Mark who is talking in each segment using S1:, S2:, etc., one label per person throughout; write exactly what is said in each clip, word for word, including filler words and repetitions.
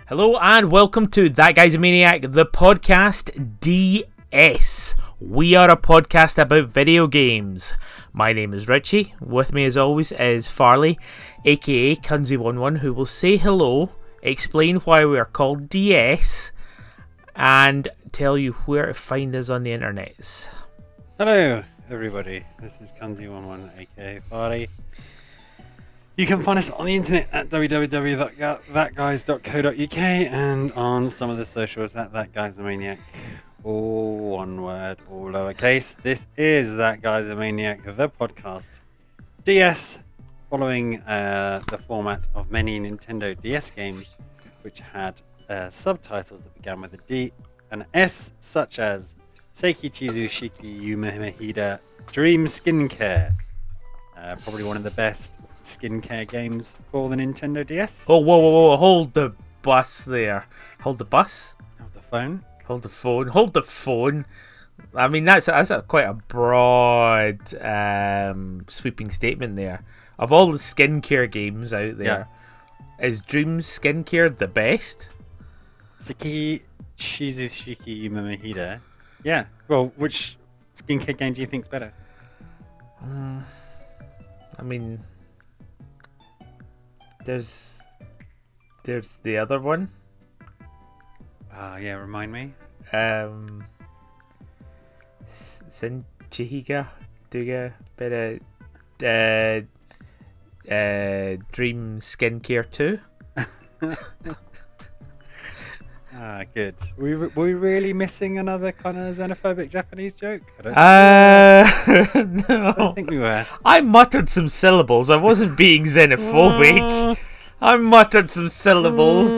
S1: Hello and welcome to That Guy's a Maniac, the podcast D S. We are a podcast about video games. My name is Richie. With me as always is Farley, aka Kunzi eleven, who will say hello, explain why we are called D S, and tell you where to find us on the internet.
S2: Hello everybody, this is Kunzi eleven, aka Farley. You can find us on the internet at w w w dot that guys dot co dot u k and on some of the socials at That Guy's a Maniac. All one word, all lowercase. This is That Guy's a Maniac, the podcast. D S, following uh, the format of many Nintendo D S games, which had uh, subtitles that began with a D and an S, such as Seiki Chizu Shiki Yume Mahida Dream Skincare. Uh, probably one of the best skincare games for the Nintendo D S.
S1: Oh, whoa, whoa, whoa, hold the bus there. Hold the bus?
S2: Hold the phone.
S1: Hold the phone. Hold the phone. I mean, that's, that's a, quite a broad, um, sweeping statement there. Of all the skincare games out there, yeah. Is Dream Skincare the best?
S2: Seiki Chizu Shiki Yume Mahida. Yeah. Well, which skincare game do you think's better?
S1: Um, I mean... There's, there's the other one.
S2: Ah, uh, yeah. Remind me.
S1: Um, Senchihiga, Duga, bit of, uh, uh, Dream Skincare two.
S2: Ah, good. Were we, were we really missing another kind of xenophobic Japanese joke? I don't
S1: uh, no.
S2: I don't think we were.
S1: I muttered some syllables. I wasn't being xenophobic. I muttered some syllables.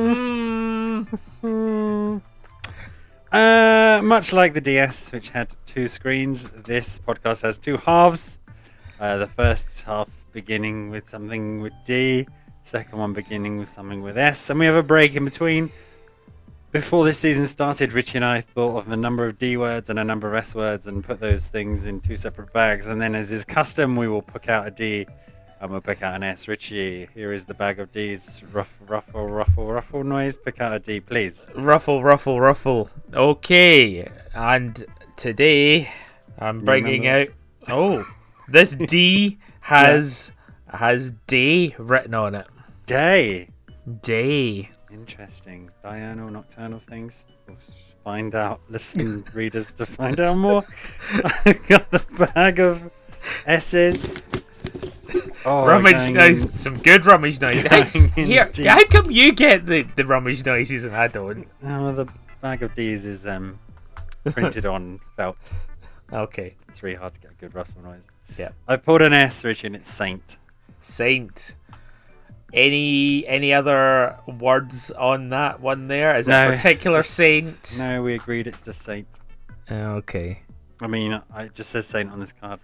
S2: Mm. uh, much like the D S, which had two screens, this podcast has two halves. Uh, the first half beginning with something with D, second one beginning with something with S, and we have a break in between. Before this season started, Richie and I thought of the number of D words and a number of S words and put those things in two separate bags. And then, as is custom, we will pick out a D and we'll pick out an S. Richie, here is the bag of Ds. Ruff, ruffle, ruffle, ruffle noise. Pick out a D, please.
S1: Ruffle, ruffle, ruffle. Okay. And today, I'm bringing out... Oh, this D has yeah. has day written on it.
S2: Day?
S1: Day.
S2: Interesting. Diurnal, nocturnal things. We'll find out. Listen, readers, to find out more. I got the bag of S's. Oh,
S1: rummage noise. Some good rummage noise. How, here, how come you get the, the rummage noises and I don't?
S2: Oh, the bag of D's is um printed on felt.
S1: Okay.
S2: It's really hard to get a good rustle noise.
S1: Yeah.
S2: I pulled an S, Richie, and it's Saint.
S1: Saint. Any any other words on that one there? Is
S2: no,
S1: it a particular
S2: just,
S1: saint?
S2: No, we agreed it's just Saint.
S1: Okay.
S2: I mean, it just says Saint on this card.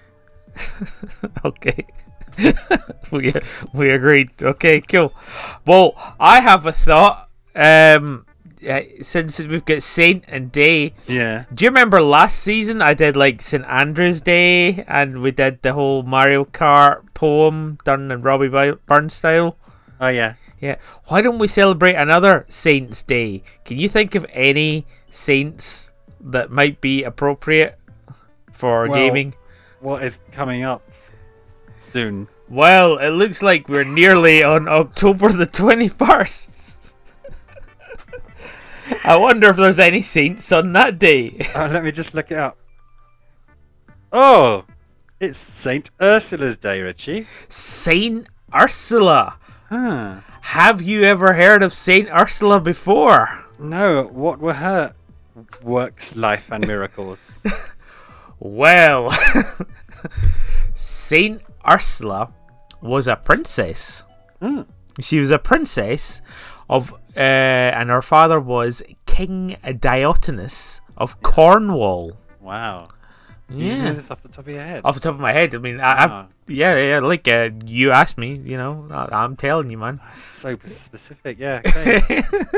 S1: Okay. we we agreed. Okay, cool. Well, I have a thought. Um, uh, since we've got Saint and Day.
S2: Yeah.
S1: Do you remember last season I did like Saint Andrew's Day and we did the whole Mario Kart poem done in Robbie Byrne style?
S2: Oh yeah.
S1: Yeah. Why don't we celebrate another Saint's Day? Can you think of any saints that might be appropriate for
S2: well,
S1: gaming?
S2: What is coming up soon?
S1: Well, it looks like we're nearly on October the twenty-first. I wonder if there's any saints on that day.
S2: Uh, let me just look it up. Oh, it's Saint Ursula's Day, Richie.
S1: Saint Ursula.
S2: Huh.
S1: Have you ever heard of Saint Ursula before?
S2: No. What were her works, life, and miracles?
S1: Well, Saint Ursula was a princess.
S2: Hmm.
S1: She was a princess of, uh, and her father was King Diotinus of Cornwall.
S2: Wow.
S1: Yeah.
S2: You just know this off the top of your head?
S1: Off the top of my head. I mean, I,
S2: wow.
S1: I yeah, yeah, like uh, you asked me, you know, I, I'm telling you, man.
S2: That's so specific, yeah. Okay.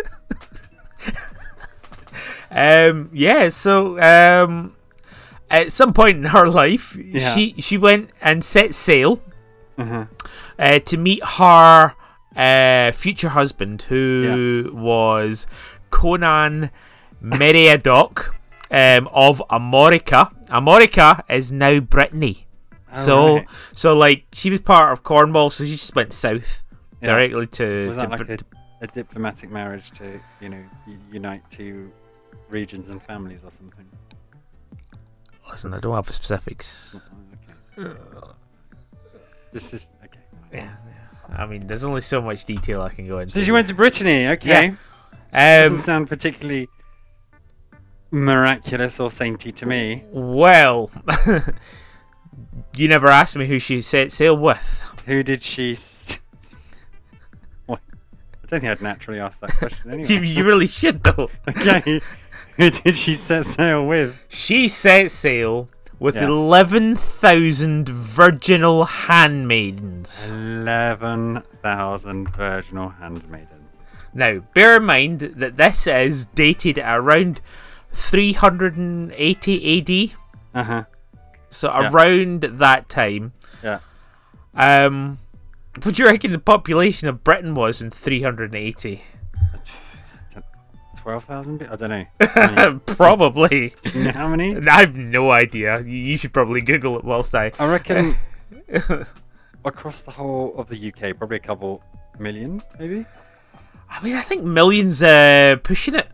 S1: um, yeah, so um, at some point in her life, yeah. she she went and set sail
S2: uh-huh.
S1: uh, to meet her uh, future husband, who yeah. was Conan Meriadoc um, of Amorica. Amorica is now Brittany. Oh, so, right. so like she was part of Cornwall, so she just went south yeah. directly to.
S2: Was that
S1: to
S2: like
S1: Brit-
S2: a, a diplomatic marriage to, you know, unite two regions and families or something?
S1: Listen, I don't have the specifics.
S2: Okay. This is okay.
S1: Yeah, yeah. I mean, there's only so much detail I can go into.
S2: So she went to Brittany. Okay.
S1: Yeah. Um,
S2: Doesn't sound particularly miraculous or sainty to me.
S1: Well, you never asked me who she set sail with.
S2: Who did she? S- what? I don't think I'd naturally ask that question anyway.
S1: you, you really should, though.
S2: Okay. Who did she set sail with?
S1: She set sail with
S2: yeah.
S1: eleven thousand virginal handmaidens.
S2: eleven thousand virginal handmaidens.
S1: Now, bear in mind that this is dated at around three hundred eighty A D.
S2: Uh-huh.
S1: So
S2: yeah.
S1: around that time.
S2: Yeah.
S1: Um, what do you reckon the population of Britain was in three hundred eighty?
S2: twelve thousand? I don't know. I mean,
S1: probably.
S2: Do you know how many?
S1: I have no idea. You should probably Google it whilst I...
S2: I reckon across the whole of the U K, probably a couple million, maybe?
S1: I mean, I think millions uh, pushing it.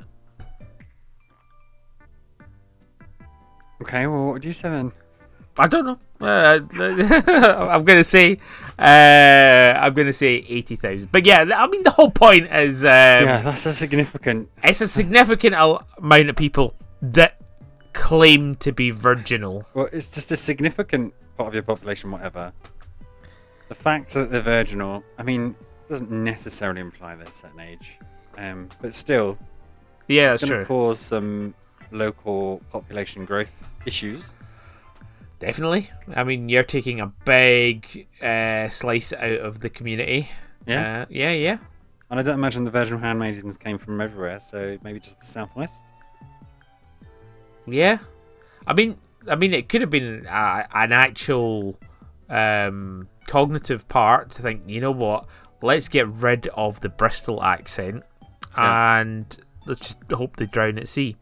S2: Okay, well, what would you say then?
S1: I don't know. Uh, I'm gonna say, uh, I'm gonna say eighty thousand. But yeah, I mean, the whole point is, um,
S2: yeah, that's a significant.
S1: It's a significant amount of people that claim to be virginal.
S2: Well, it's just a significant part of your population, whatever. The fact that they're virginal, I mean, doesn't necessarily imply they're a certain age, um, but still,
S1: yeah,
S2: it's
S1: that's
S2: going to
S1: true.
S2: Cause some local population growth issues.
S1: Definitely. I mean, you're taking a big uh, slice out of the community.
S2: Yeah.
S1: Uh, yeah, yeah.
S2: And I don't imagine the virginal handmaidens came from everywhere, so maybe just the southwest.
S1: Yeah. I mean, I mean, it could have been a, an actual um, cognitive part to think, you know what, let's get rid of the Bristol accent
S2: yeah.
S1: and let's just hope they drown at sea.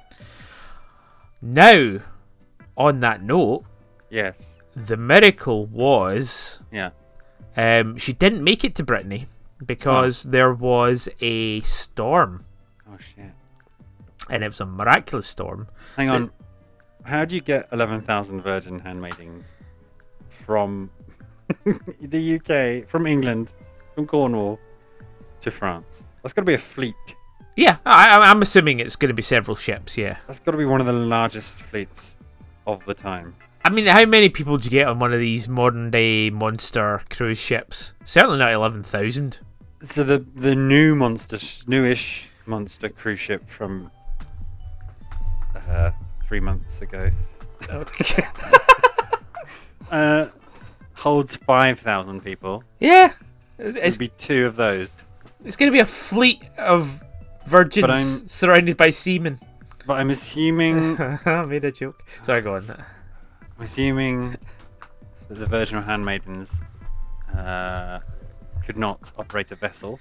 S1: Now, on that note,
S2: yes,
S1: the miracle was
S2: yeah,
S1: um, she didn't make it to Brittany because oh. there was a storm.
S2: Oh shit!
S1: And it was a miraculous storm.
S2: Hang on, how do you get eleven thousand virgin handmaidens from the U K, from England, from Cornwall to France? That's got to be a fleet.
S1: Yeah, I, I'm assuming it's going to be several ships. Yeah,
S2: that's got to be one of the largest fleets of the time.
S1: I mean, how many people do you get on one of these modern day monster cruise ships? Certainly not eleven thousand.
S2: So the the new monster, newish monster cruise ship from uh, three months ago
S1: Okay.
S2: uh, holds five thousand people.
S1: Yeah,
S2: it's,
S1: it's
S2: going to be two of those.
S1: It's going to be a fleet of virgins surrounded by seamen.
S2: But I'm assuming...
S1: I made a joke. Sorry, go on.
S2: I'm assuming that the virginal handmaidens uh, could not operate a vessel.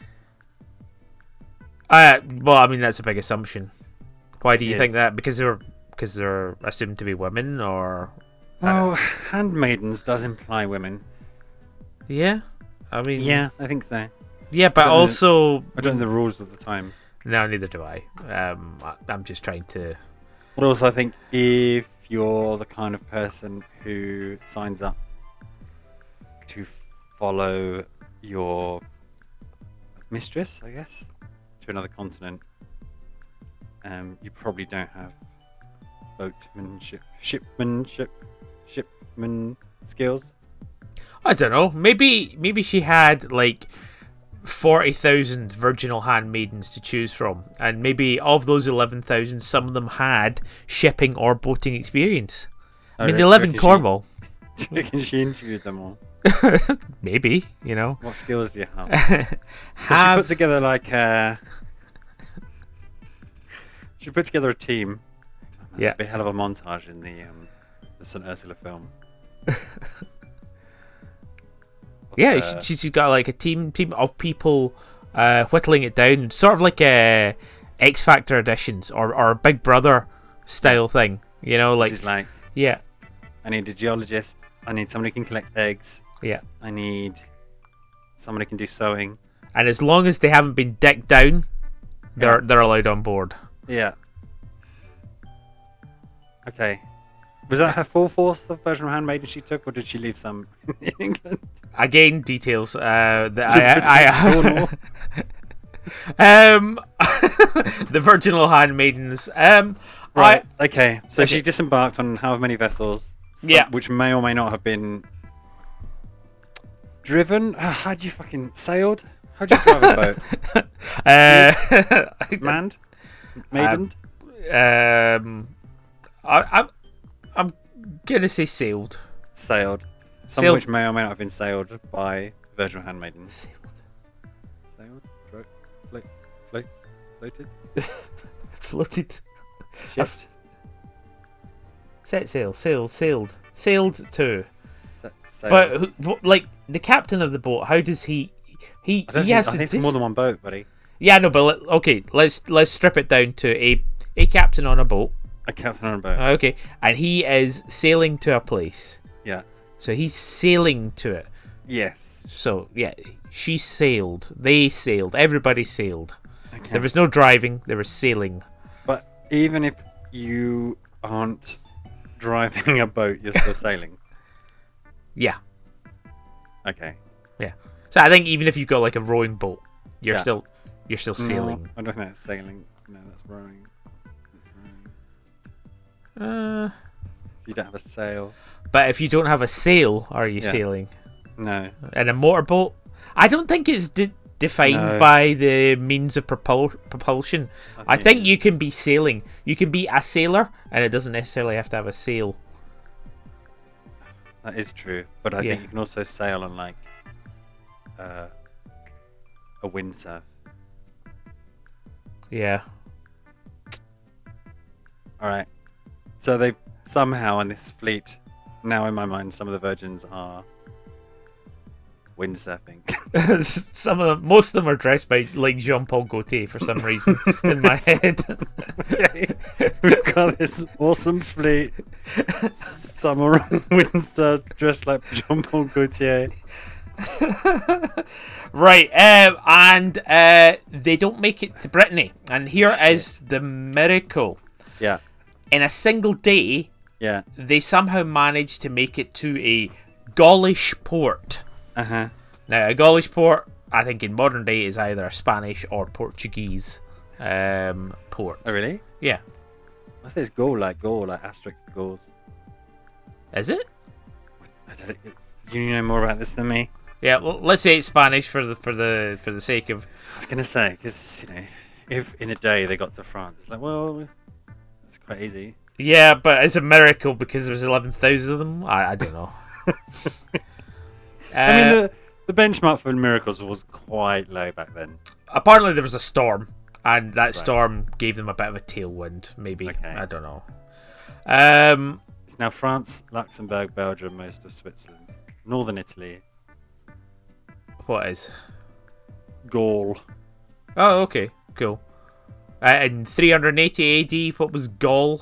S1: Uh, well, I mean, that's a big assumption. Why do you
S2: Yes.
S1: think that? Because they're because they're assumed to be women, or...
S2: Well, handmaidens does imply women.
S1: Yeah? I mean...
S2: Yeah, I think so.
S1: Yeah, but
S2: I don't know-
S1: also...
S2: I don't know the rules of the time.
S1: No, neither do I. Um, I- I'm just trying to...
S2: But also, I think if you're the kind of person who signs up to follow your mistress, I guess, to another continent, um, you probably don't have boatmanship, shipmanship, shipman skills.
S1: I don't know. Maybe maybe she had, like, forty thousand virginal handmaidens to choose from, and maybe of those eleven thousand, some of them had shipping or boating experience. I mean, they live in Cornwall.
S2: She, do you reckon she interviewed them all?
S1: Maybe, you know.
S2: What skills do you have? So
S1: have...
S2: she put together like a... She put together a team.
S1: Yeah.
S2: A hell of a montage in the um, the Saint Ursula film.
S1: Yeah,
S2: uh,
S1: she's got like a team team of people uh, whittling it down, sort of like a X Factor editions or or a Big Brother style thing. You know, like
S2: Which is like,
S1: yeah,
S2: I need a geologist. I need somebody who can collect eggs.
S1: yeah.
S2: I need somebody who can do sewing.
S1: And as long as they haven't been dicked down, they're
S2: Yeah.
S1: they're allowed on board.
S2: Yeah. Okay. Was that her full force of version of Handmaiden she took, or did she leave some in England?
S1: Again, details. Uh, that
S2: To
S1: I,
S2: protect
S1: I, um, the virginal handmaidens. Um,
S2: Right.
S1: I,
S2: okay. So
S1: Okay.
S2: she disembarked on however many vessels. some-
S1: Yeah.
S2: Which may or may not have been driven. Uh, how'd you fucking sailed? How'd you drive a boat?
S1: uh,
S2: Manned? Maidened?
S1: um, I, I'm, I'm gonna say sailed.
S2: Sailed. Some
S1: Sailed.
S2: of which may or may not have been sailed by virginal handmaidens.
S1: Sailed.
S2: Sailed? Dro- float, float, floated?
S1: Floated.
S2: Shipped?
S1: Set sail. Sailed. Sailed. Sailed too.
S2: Set sail.
S1: But who, what, like the captain of the boat, how does he? He
S2: I don't
S1: he
S2: think,
S1: has
S2: I
S1: to.
S2: think it's
S1: dis-
S2: more than one boat, buddy.
S1: Yeah, no, but let, okay, let's let's strip it down to a a captain on a boat.
S2: A captain on a boat.
S1: Okay, and he is sailing to a place.
S2: yeah.
S1: So he's sailing to it.
S2: Yes.
S1: So yeah, she sailed. They sailed. Everybody sailed.
S2: Okay.
S1: There was no driving. There was sailing.
S2: But even if you aren't driving a boat, you're still sailing.
S1: Yeah,
S2: Okay.
S1: yeah. So I think even if you've got like a rowing boat, you're
S2: Yeah.
S1: still you're still sailing.
S2: No, I don't think that's sailing. No, that's rowing. That's rowing.
S1: Uh,
S2: So you don't have a sail.
S1: but if you don't have a sail, are you
S2: Yeah.
S1: sailing?
S2: No.
S1: And a motorboat? I don't think it's de- defined
S2: No.
S1: by the means of propul- propulsion. I
S2: it
S1: think
S2: is.
S1: you can be sailing. You can be a sailor, and it doesn't necessarily have to have a sail.
S2: That is true. But I
S1: Yeah.
S2: think you can also sail on like uh, a windsurf.
S1: Yeah.
S2: Alright. So they somehow in this fleet, now in my mind, some of the virgins are windsurfing.
S1: Some of them, most of them are dressed by like Jean-Paul Gaultier for some reason in my head.
S2: Okay. We've got this awesome fleet. Some are on windsurfs dressed like Jean-Paul Gaultier.
S1: Right, um, and uh, they don't make it to Brittany. And here is the miracle.
S2: Yeah.
S1: In a single day,
S2: Yeah.
S1: they somehow managed to make it to a Gaulish port.
S2: Uh huh.
S1: Now, a Gaulish port, I think in modern day, is either a Spanish or Portuguese um, port.
S2: Oh, really?
S1: Yeah.
S2: I think it's Gaul, like Gaul, like Asterix the Gauls.
S1: Is it?
S2: I don't, you know more about this than me.
S1: Yeah, well, let's say it's Spanish for the for the for the sake of.
S2: I was gonna say because you know, if in a day they got to France, it's like, well, that's quite easy.
S1: Yeah, but it's a miracle because there's eleven thousand of them. I, I don't know.
S2: I mean,
S1: Uh,
S2: the, the benchmark for miracles was quite low back then.
S1: apparently there was a storm, and that
S2: Right.
S1: storm gave them a bit of a tailwind. Maybe
S2: Okay.
S1: I don't know. Um,
S2: It's now France, Luxembourg, Belgium, most of Switzerland, northern Italy,
S1: what is?
S2: Gaul.
S1: Oh, okay, cool. Uh, in three hundred eighty A D, what was Gaul?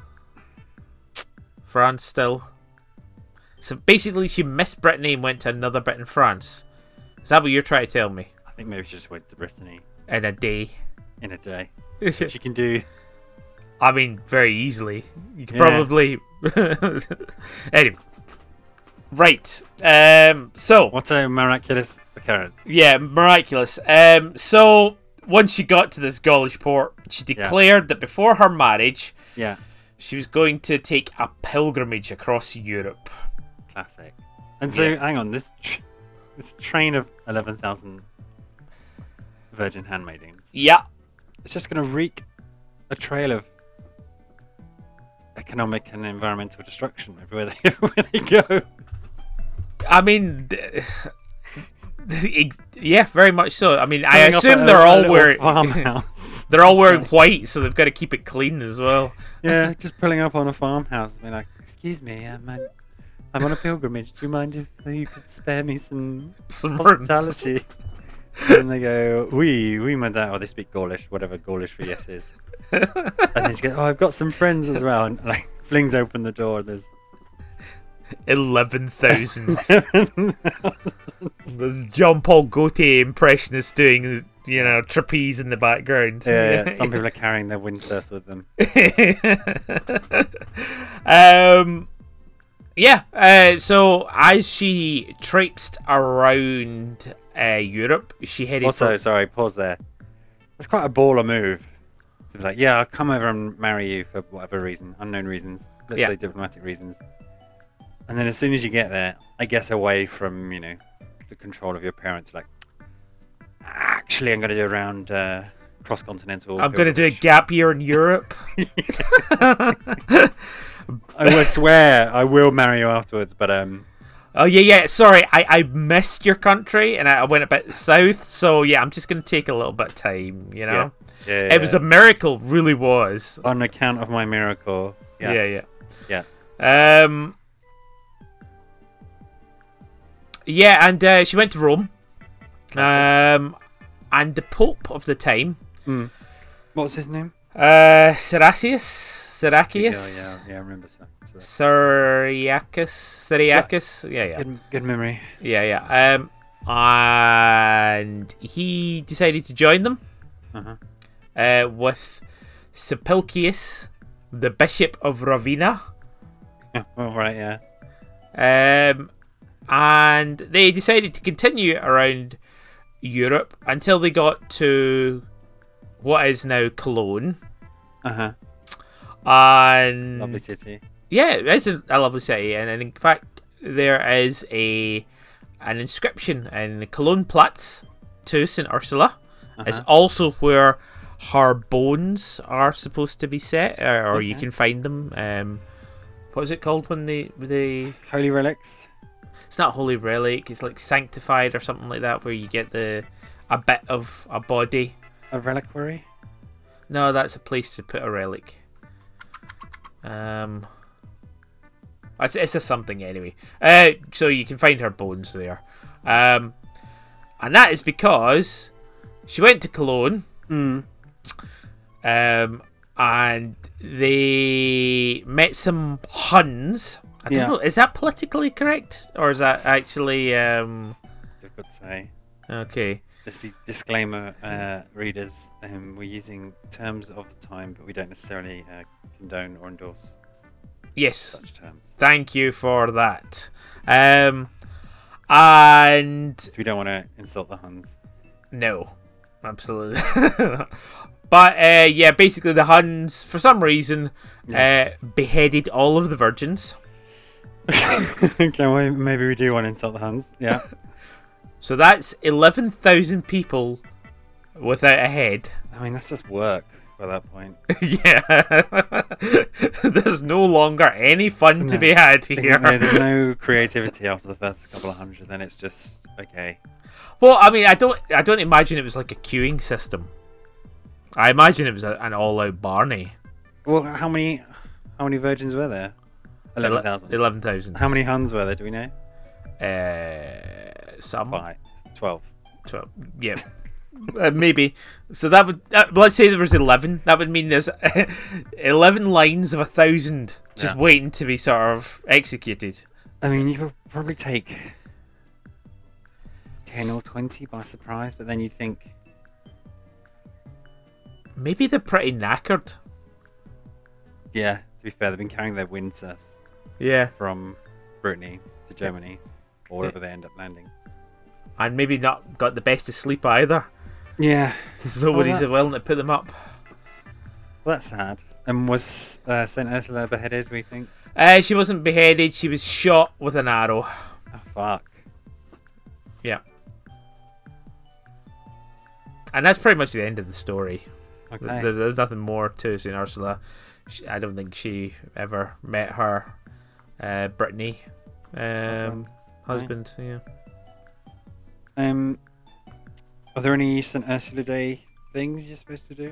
S1: France still. So basically, she missed Brittany and went to another bit in France. Is that what you're trying to tell me?
S2: I think maybe she just went to Brittany
S1: In a day.
S2: in a day. Which you can do.
S1: I mean, very easily. You could
S2: Yeah.
S1: probably. Anyway. Right. Um. So.
S2: What a miraculous occurrence.
S1: Yeah, miraculous. Um. So once she got to this Gaulish port, she declared that before her marriage,
S2: Yeah,
S1: she was going to take a pilgrimage across Europe.
S2: classic. And so,
S1: Yeah.
S2: hang on, this tr- this train of eleven thousand virgin handmaidens,
S1: Yeah.
S2: it's just going to wreak a trail of economic and environmental destruction everywhere they, everywhere they go.
S1: I mean, th- ex- yeah, very much so. I mean, I
S2: Pulling up
S1: assume
S2: at a-
S1: they're
S2: a
S1: all
S2: little
S1: wearing
S2: farmhouse.
S1: they're all wearing white, so they've got to keep it clean as well.
S2: Yeah, just pulling up on a farmhouse and being like, excuse me, um, I'm, I'm on a pilgrimage. Do you mind if you could spare me some
S1: Some runs.
S2: hospitality? And they go, "Oui, oui, madame," or they speak Gaulish, whatever Gaulish for yes is. And then she goes, "Oh, I've got some friends as well," and like flings open the door. There's
S1: eleven thousand. There's John Paul Gaultier impressionists doing, you know, trapeze in the background.
S2: Yeah, yeah. Some people are carrying their windsurfs with them.
S1: um, yeah. Uh, so as she traipsed around uh, Europe, she headed.
S2: Also,
S1: for...
S2: sorry, pause there. That's quite a baller move. To be like, yeah, I'll come over and marry you for whatever reason, unknown reasons. Let's
S1: Yeah.
S2: say diplomatic reasons. And then as soon as you get there, I guess away from, you know, the control of your parents, like, actually, I'm going to do a round uh, cross-continental.
S1: I'm going to do a gap year in Europe.
S2: I will swear I will marry you afterwards, but um.
S1: Oh yeah, yeah. Sorry, I, I missed your country and I went a bit south. So yeah, I'm just going to take a little bit of time. You know,
S2: yeah, yeah, yeah.
S1: It was a miracle, really was.
S2: On account of my miracle. Yeah,
S1: yeah,
S2: yeah.
S1: yeah. Um. Yeah, and uh, she went to Rome. Um, and the Pope of the time.
S2: Mm. What's his name?
S1: Uh, Seracius, Syracius.
S2: Yeah, yeah, yeah. I remember that. So.
S1: Syriacus, Syriacus. Yeah, yeah.
S2: Good, good memory.
S1: Yeah, yeah. Um, and he decided to join them.
S2: Uh-huh.
S1: Uh, with Sulpicius, the Bishop of Ravenna.
S2: All right, yeah.
S1: Um, and they decided to continue around Europe until they got to what is now Cologne.
S2: Uh huh.
S1: And
S2: Lovely city.
S1: yeah, it's a, a lovely city, and, and in fact, there is a an inscription in Cologne-Platz to Saint Ursula.
S2: Uh-huh.
S1: It's also where her bones are supposed to be set, or, or
S2: Okay.
S1: you can find them. Um, what is it called when they they?
S2: Holy relics.
S1: It's not holy relic. It's like sanctified or something like that, where you get the a bit of a body.
S2: A reliquary.
S1: No, that's a place to put a relic. Um, it's, it's a something anyway. Uh, so you can find her bones there. Um, and that is because she went to Cologne.
S2: Mm.
S1: Um, and they met some Huns. I don't
S2: Yeah.
S1: know. Is that politically correct, or is that actually? Um,
S2: Difficult to say.
S1: okay.
S2: Just a disclaimer, uh, readers. Um, we're using terms of the time, but we don't necessarily uh, condone or endorse
S1: Yes.
S2: such terms.
S1: Thank you for that. Um, and
S2: So we don't want to insult the Huns.
S1: no, absolutely. But uh, yeah, basically the Huns, for some reason,
S2: Yeah.
S1: uh, beheaded all of the virgins.
S2: Okay, well, maybe we do want to insult the Huns. Yeah.
S1: So that's eleven thousand people without a head.
S2: I mean, that's just work by that point.
S1: Yeah. There's no longer any fun to
S2: No.
S1: be had here.
S2: Exactly, there's no creativity after the first couple of hundred. Then it's just okay.
S1: Well, I mean, I don't, I don't imagine it was like a queuing system. I imagine it was a, an all-out Barney.
S2: Well, how many, how many virgins were there? Eleven thousand.
S1: Eleven thousand.
S2: How many Huns were there? Do we know?
S1: Uh, some.
S2: Five. Twelve.
S1: Twelve. Yeah. Uh, maybe. So that would, uh, let's say there was eleven. That would mean there's eleven lines of a thousand just
S2: Yeah.
S1: waiting to be sort of executed.
S2: I mean, you could probably take ten or twenty by surprise, but then you think,
S1: Maybe they're pretty knackered.
S2: yeah. To be fair, they've been carrying their windsurfs
S1: Yeah.
S2: from Brittany to Germany, or wherever they end up landing.
S1: And maybe not got the best of sleep either,
S2: Yeah.
S1: because nobody's
S2: that's-
S1: willing to put them up.
S2: Well, that's sad. And was uh, Saint Ursula beheaded? We think.
S1: Uh, she wasn't beheaded. She was shot with an arrow.
S2: Oh fuck.
S1: Yeah. And that's pretty much the end of the story.
S2: Okay.
S1: There's, there's nothing more to Saint Ursula. She, I don't think she ever met her uh, Brittany um,
S2: Husband.
S1: husband. Yeah.
S2: Um. Are there any Saint Ursula Day things you're supposed to do?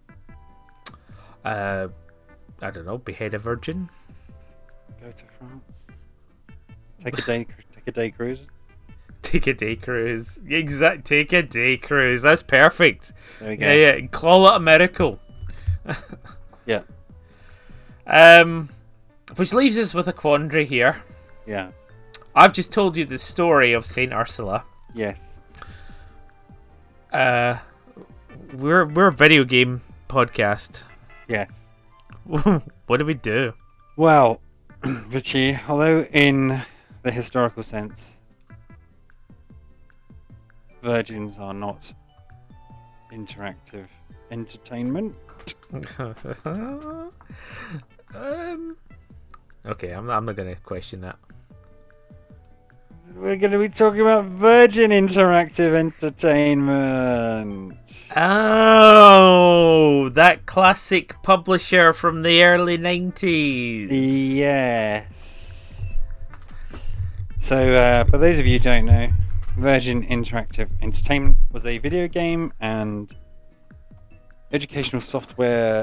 S1: Uh, I don't know. Behead a virgin.
S2: Go to France. Take a day. Take a day cruise.
S1: Take a day cruise. Exact. Take a day cruise. That's perfect.
S2: There we go.
S1: Yeah, yeah. Call it a miracle.
S2: Yeah.
S1: Um, which leaves us with a quandary here.
S2: Yeah.
S1: I've just told you the story of Saint Ursula.
S2: Yes.
S1: Uh, we're we're a video game podcast.
S2: Yes.
S1: What do we do?
S2: Well, Richie, although in the historical sense, virgins are not interactive entertainment.
S1: um. Okay, I'm not, I'm not gonna question that.
S2: We're going to be talking about Virgin Interactive Entertainment.
S1: Oh, that classic publisher from the early nineties.
S2: Yes. So, uh, for those of you who don't know, Virgin Interactive Entertainment was a video game and educational software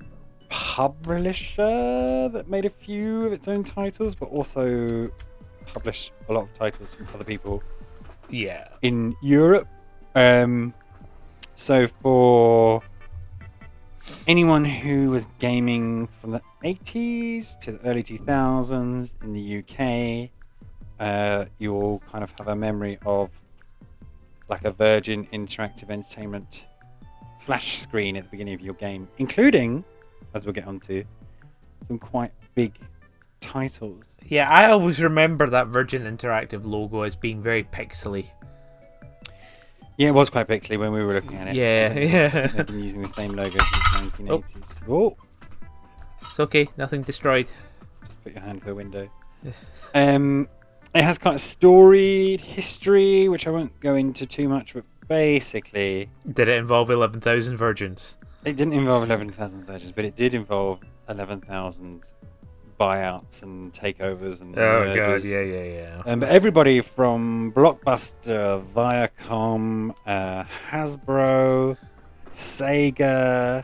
S2: publisher that made a few of its own titles, but also published a lot of titles from other people
S1: Yeah.
S2: in Europe. Um, so for anyone who was gaming from the eighties to the early two thousands in the U K, uh, you all kind of have a memory of like a Virgin Interactive Entertainment flash screen at the beginning of your game, including, as we'll get onto, some quite big titles.
S1: Yeah, I always remember that Virgin Interactive logo as being very pixely.
S2: Yeah, it was quite pixely when we were looking at it.
S1: Yeah, yeah.
S2: They've been using the same logo since the nineteen eighties. Oh.
S1: It's okay, nothing destroyed.
S2: Just put your hand through a window. um, it has kind of storied history, which I won't go into too much, but basically...
S1: Did it involve eleven thousand virgins?
S2: It didn't involve eleven thousand virgins, but it did involve eleven thousand buyouts and takeovers and
S1: Oh
S2: mergers.
S1: god, yeah, yeah, yeah.
S2: Um, but everybody from Blockbuster, Viacom, uh, Hasbro, Sega,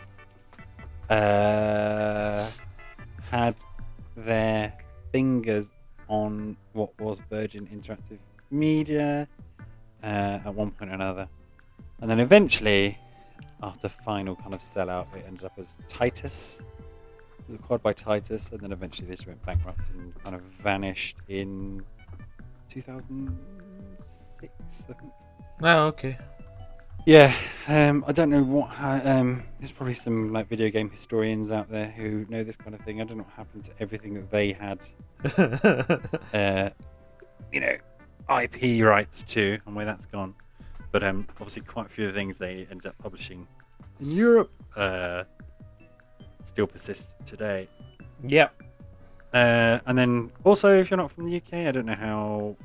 S2: uh, had their fingers on what was Virgin Interactive Media uh, at one point or another. And then eventually, after final kind of sellout, it ended up as Titus. It was acquired by Titus, and then eventually this went bankrupt and kind of vanished in two thousand six, I think.
S1: Oh, okay.
S2: Yeah, um, I don't know what. Ha- um, there's probably some like video game historians out there who know this kind of thing. I don't know what happened to everything that they had, uh, you know, I P rights to, and where that's gone. But um, obviously, quite a few of the things they ended up publishing in Europe uh, still persist today.
S1: Yep.
S2: Uh, and then also, if you're not from the U K, I don't know how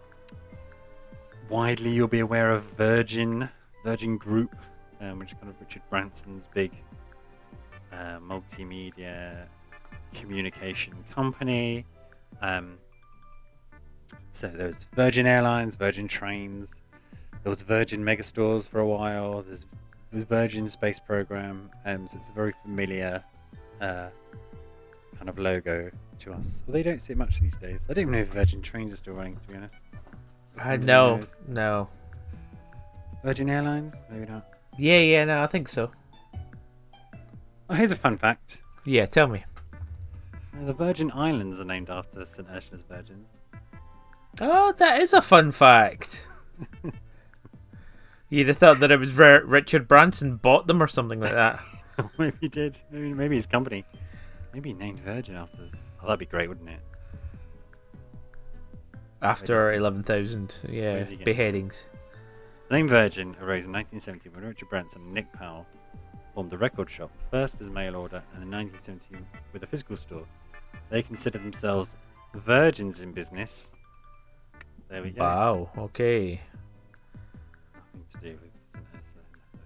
S2: widely you'll be aware of Virgin, Virgin Group, um, which is kind of Richard Branson's big uh, multimedia communication company. Um, so there was Virgin Airlines, Virgin Trains, there was Virgin Megastores for a while, there's the Virgin Space Program, um, so it's a very familiar uh, kind of logo to us. Well, they don't see it much these days. I don't even know if Virgin Trains are still running, to be honest.
S1: I no, no.
S2: Virgin Airlines? Maybe not.
S1: Yeah, yeah, no, I think so.
S2: Oh, here's a fun fact.
S1: Yeah, tell me.
S2: Uh, the Virgin Islands are named after Saint Ursula's Virgins.
S1: Oh, that is a fun fact. You'd have thought that it was R- Richard Branson bought them or something like that.
S2: Maybe he did. Maybe, maybe his company. Maybe he named Virgin after this. Oh, that'd be great, wouldn't it?
S1: After eleven thousand, yeah,
S2: Where's he getting
S1: beheadings.
S2: The name Virgin arose in nineteen seventy when Richard Branson and Nick Powell formed a record shop, first as mail order and in nineteen seventy with a physical store. They considered themselves virgins in business. There we go.
S1: Wow, okay.
S2: Nothing to do with Saint Ursula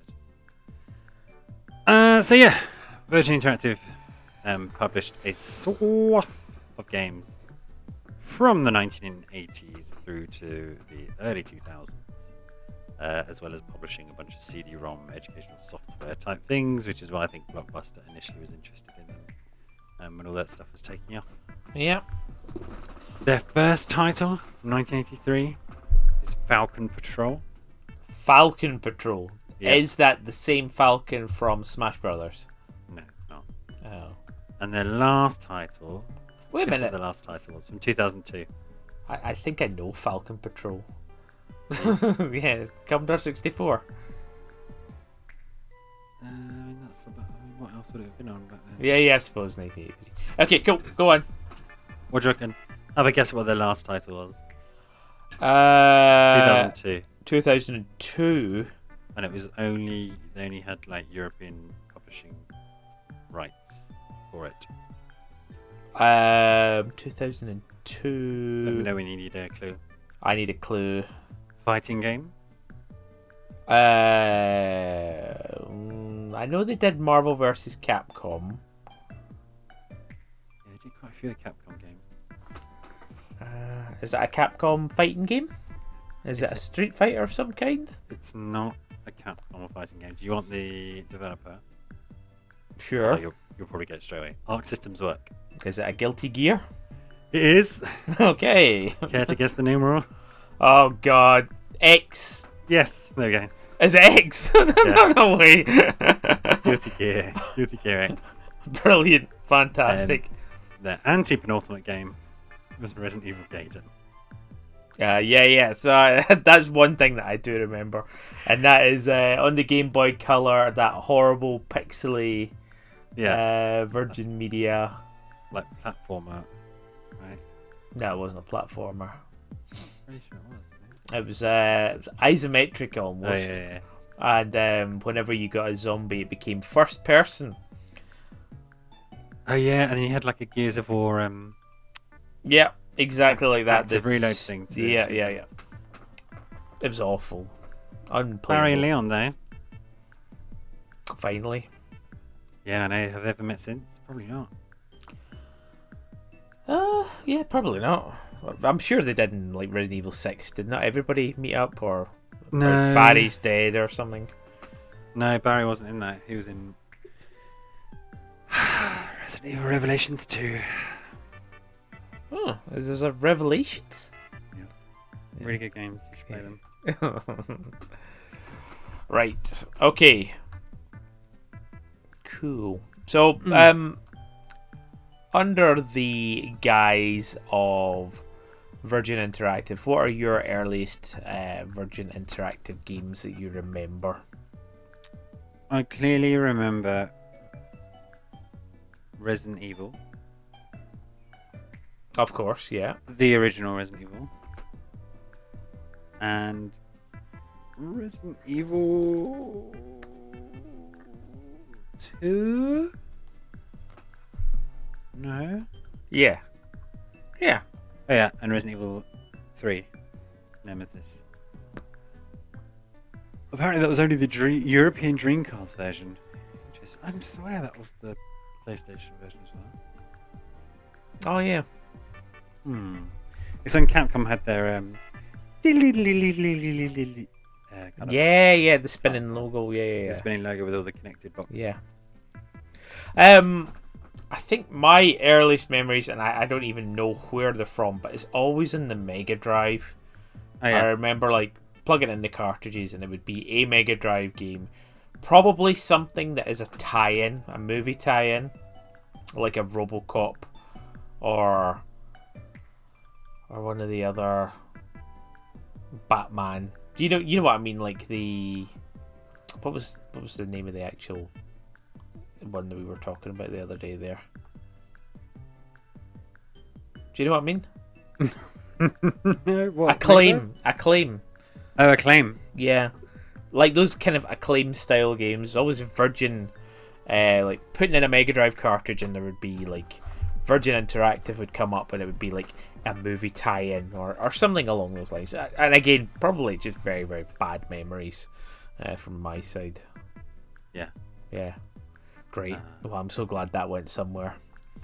S2: and Virgin. Uh, so yeah, Virgin Interactive um, published a swath of games from the nineteen eighties through to the early two thousands, uh, as well as publishing a bunch of C D ROM educational software type things, which is why I think Blockbuster initially was interested in them um, when all that stuff was taking off.
S1: Yeah.
S2: Their first title, from nineteen eighty-three, is Falcon Patrol.
S1: Falcon Patrol.
S2: Yeah.
S1: Is that the same Falcon from Smash Brothers?
S2: No, it's not.
S1: Oh.
S2: And their last title.
S1: Wait a
S2: guess what
S1: minute.
S2: the last title was from two thousand two.
S1: I, I think I know Falcon Patrol. Yeah, it's Commodore sixty-four.
S2: Uh, I mean, that's about. I mean, what else would it have been on back then?
S1: Yeah, yeah, I suppose nineteen eighty-three. Okay, cool. Go on.
S2: What do you reckon? Have a guess at what their last title was.
S1: Uh,
S2: two thousand two.
S1: two thousand two.
S2: And it was only they only had like European publishing rights for it.
S1: Um, two thousand two.
S2: Let me know when you need a clue.
S1: I need a clue.
S2: Fighting game.
S1: Uh, mm, I know they did Marvel versus Capcom.
S2: Yeah, they did quite a few of the Capcom games.
S1: Uh, is it a Capcom fighting game? Is
S2: Is
S1: it a
S2: it?
S1: Street Fighter of some kind?
S2: It's not a Capcom fighting game. Do you want the developer?
S1: Sure.
S2: Oh, you'll, you'll probably get it straight away. Arc Systems Work.
S1: Is it a Guilty Gear?
S2: It is.
S1: Okay.
S2: Care to guess the name, Royal?
S1: Oh God. X.
S2: Yes. There we go.
S1: Is it X? No, no way.
S2: Guilty Gear. Guilty Gear X.
S1: Brilliant. Fantastic.
S2: The anti-penultimate game was Resident Evil Gaiden.
S1: Uh, yeah, yeah. So uh, that's one thing that I do remember, and that is uh, on the Game Boy Color, that horrible pixely
S2: Yeah.
S1: uh, Virgin Media.
S2: Like platformer. Right.
S1: No, it wasn't a platformer.
S2: Pretty sure it was.
S1: It was, uh, it was isometric
S2: Oh,
S1: almost.
S2: yeah, yeah, yeah.
S1: And um, whenever you got a zombie, it became first person.
S2: Oh, yeah, and then you had like a Gears of War. Um,
S1: Yeah, exactly like that.
S2: active
S1: The-
S2: reload thing too,
S1: Yeah,
S2: actually.
S1: yeah, yeah. It was awful. Unplayable.
S2: Barry and Leon, though.
S1: Finally.
S2: Yeah, I know. Have they ever met since? Probably not.
S1: Uh, yeah, probably not. I'm sure they did in like Resident Evil six. Did not everybody meet up, or,
S2: No.
S1: or Barry's dead or something?
S2: No, Barry wasn't in that. He was in Resident Evil Revelations two.
S1: Oh, is there a Revelations? Yeah.
S2: Really good games. You should play them.
S1: Right. Okay. Cool. So,
S2: Mm.
S1: um, under the guise of Virgin Interactive, what are your earliest uh, Virgin Interactive games that you remember?
S2: I clearly remember Resident Evil,
S1: Of course, yeah.
S2: the original Resident Evil, and Resident Evil two. No.
S1: Yeah. Yeah.
S2: Oh yeah, and Resident Evil three, Nemesis. Apparently, that was only the Dream- European Dreamcast version. Just, I'm swear that was the PlayStation version as well.
S1: Oh, yeah.
S2: Hmm. It's when Capcom had their um. Uh, kind of
S1: Yeah, yeah, the spinning logo. Yeah, yeah,
S2: the
S1: yeah.
S2: spinning logo with all the connected boxes.
S1: Yeah. Um, I think my earliest memories, and I, I don't even know where they're from, but it's always in the Mega Drive.
S2: Oh, yeah.
S1: I remember like plugging in the cartridges, and it would be a Mega Drive game, probably something that is a tie-in, a movie tie-in, like a RoboCop, or or one of the other Batman. You know, you know what I mean, like the what was what was the name of the actual one that we were talking about the other day there? Do you know what I mean?
S2: No, what?
S1: Acclaim, Acclaim.
S2: Oh, Acclaim.
S1: Yeah, like those kind of Acclaim style games. Always Virgin, uh, like putting in a Mega Drive cartridge, and there would be like Virgin Interactive would come up, and it would be like a movie tie-in or, or something along those lines. And again, probably just very very bad memories uh, from my side.
S2: Yeah.
S1: Yeah. Great.
S2: Uh,
S1: Well, I'm so glad that went somewhere.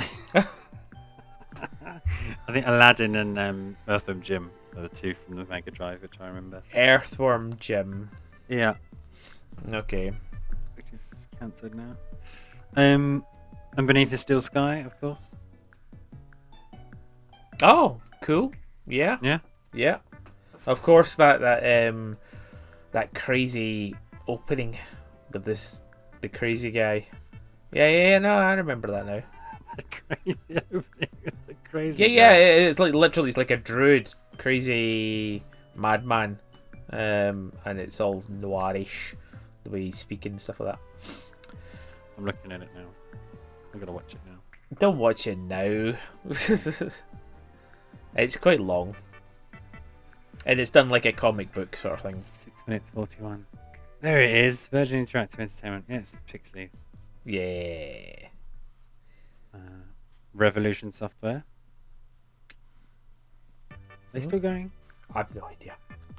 S2: I think Aladdin and um, Earthworm Jim are the two from the Mega Drive, which I remember.
S1: Earthworm Jim.
S2: Yeah,
S1: Okay.
S2: which is cancelled now. Um, and Beneath the Steel Sky, of course.
S1: Oh, cool. Yeah.
S2: Yeah.
S1: Yeah. Of course, that that um that crazy opening with this the crazy guy. Yeah, yeah, yeah. No, I remember that now.
S2: the crazy opening with the crazy.
S1: Yeah, yeah.
S2: guy.
S1: It's like literally, it's like a druid, crazy madman, um, and it's all noirish, the way he's speaking and stuff like that.
S2: I'm looking at it now. I'm gonna watch it now.
S1: Don't watch it now. It's quite long, and it's done like a comic book sort of thing.
S2: Six minutes forty-one. There it is. Virgin Interactive Entertainment. Yeah, it's Pixley.
S1: Yeah.
S2: Uh, Revolution Software. They still going?
S1: I've no idea.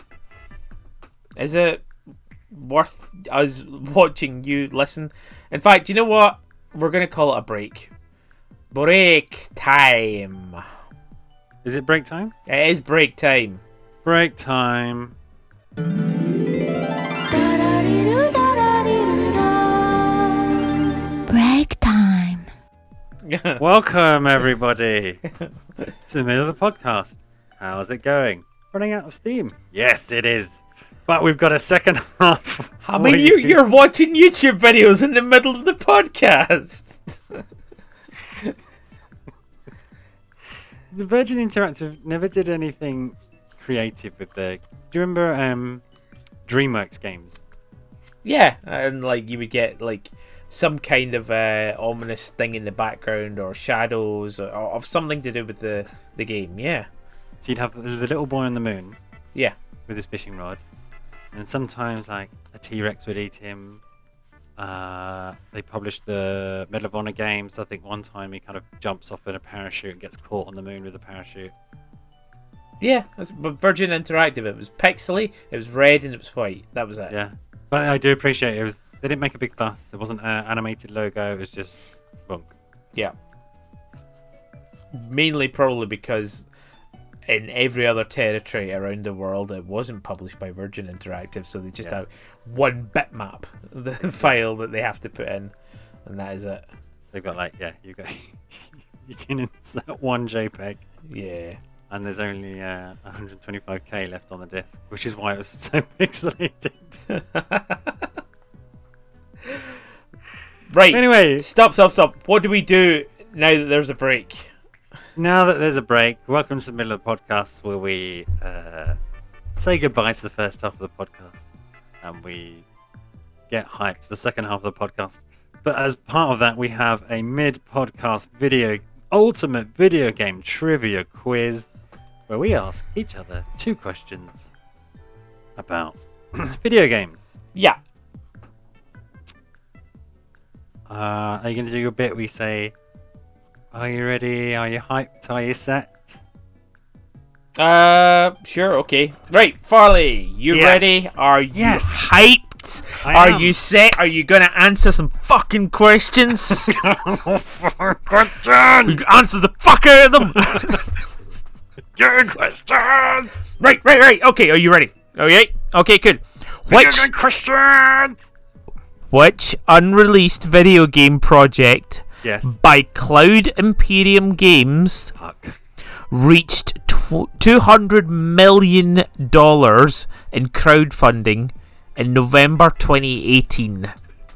S1: Is it worth us watching you listen? In fact, you know what? We're going to call it a break. Break time.
S2: Is it break time?
S1: It is break time.
S2: Break time.
S3: Break time.
S2: Welcome, everybody, to the middle of the podcast. How's it going? Running out of steam? Yes, it is. But we've got a second half.
S1: I mean, you, you're watching YouTube videos in the middle of the podcast.
S2: The Virgin Interactive never did anything creative with the. Do you remember um, DreamWorks games?
S1: Yeah, and like you would get like some kind of uh, ominous thing in the background or shadows or, or of something to do with the, the game. Yeah.
S2: So you'd have the little boy on the moon.
S1: Yeah.
S2: With his fishing rod, and sometimes like a T-Rex would eat him. Uh, they published the Medal of Honor games. I think one time he kind of jumps off in a parachute and gets caught on the moon with a parachute.
S1: Yeah, that's, but Virgin Interactive. It was pixely, it was red, and it was white. That was it.
S2: Yeah, but I do appreciate it. It was they didn't make a big fuss. It wasn't an animated logo. It was just bunk.
S1: Yeah. Mainly probably because in every other territory around the world, it wasn't published by Virgin Interactive, so they just
S2: yeah.
S1: have one bitmap, the file that they have to put in, and that is it.
S2: They've got like yeah, you got you can insert one JPEG.
S1: Yeah.
S2: And there's only uh, one hundred twenty-five K left on the disc, which is why it was so pixelated.
S1: Right.
S2: Anyway,
S1: Stop, stop, stop. What do we do now that there's a break?
S2: now that there's a break, welcome to the middle of the podcast where we uh, say goodbye to the first half of the podcast and we get hyped for the second half of the podcast. But as part of that, we have a mid-podcast video, ultimate video game trivia quiz where we ask each other two questions about video games.
S1: Yeah.
S2: Uh, are you going to do your bit? We say, are you ready? Are you hyped? Are you set?
S1: Uh, sure, okay. Right, Farley, you
S2: Yes.
S1: ready? Are you
S2: Yes.
S1: hyped?
S2: I
S1: Are
S2: am.
S1: you set? Are you gonna answer some fucking questions?
S2: Question!
S1: You answer the fuck out of them!
S2: Good questions!
S1: Right, right, right. Okay, are you ready? Okay, okay, good. Which
S2: Good questions!
S1: which unreleased video game project
S2: Yes.
S1: by Cloud Imperium Games
S2: Fuck.
S1: reached tw- two hundred million dollars in crowdfunding in November twenty eighteen?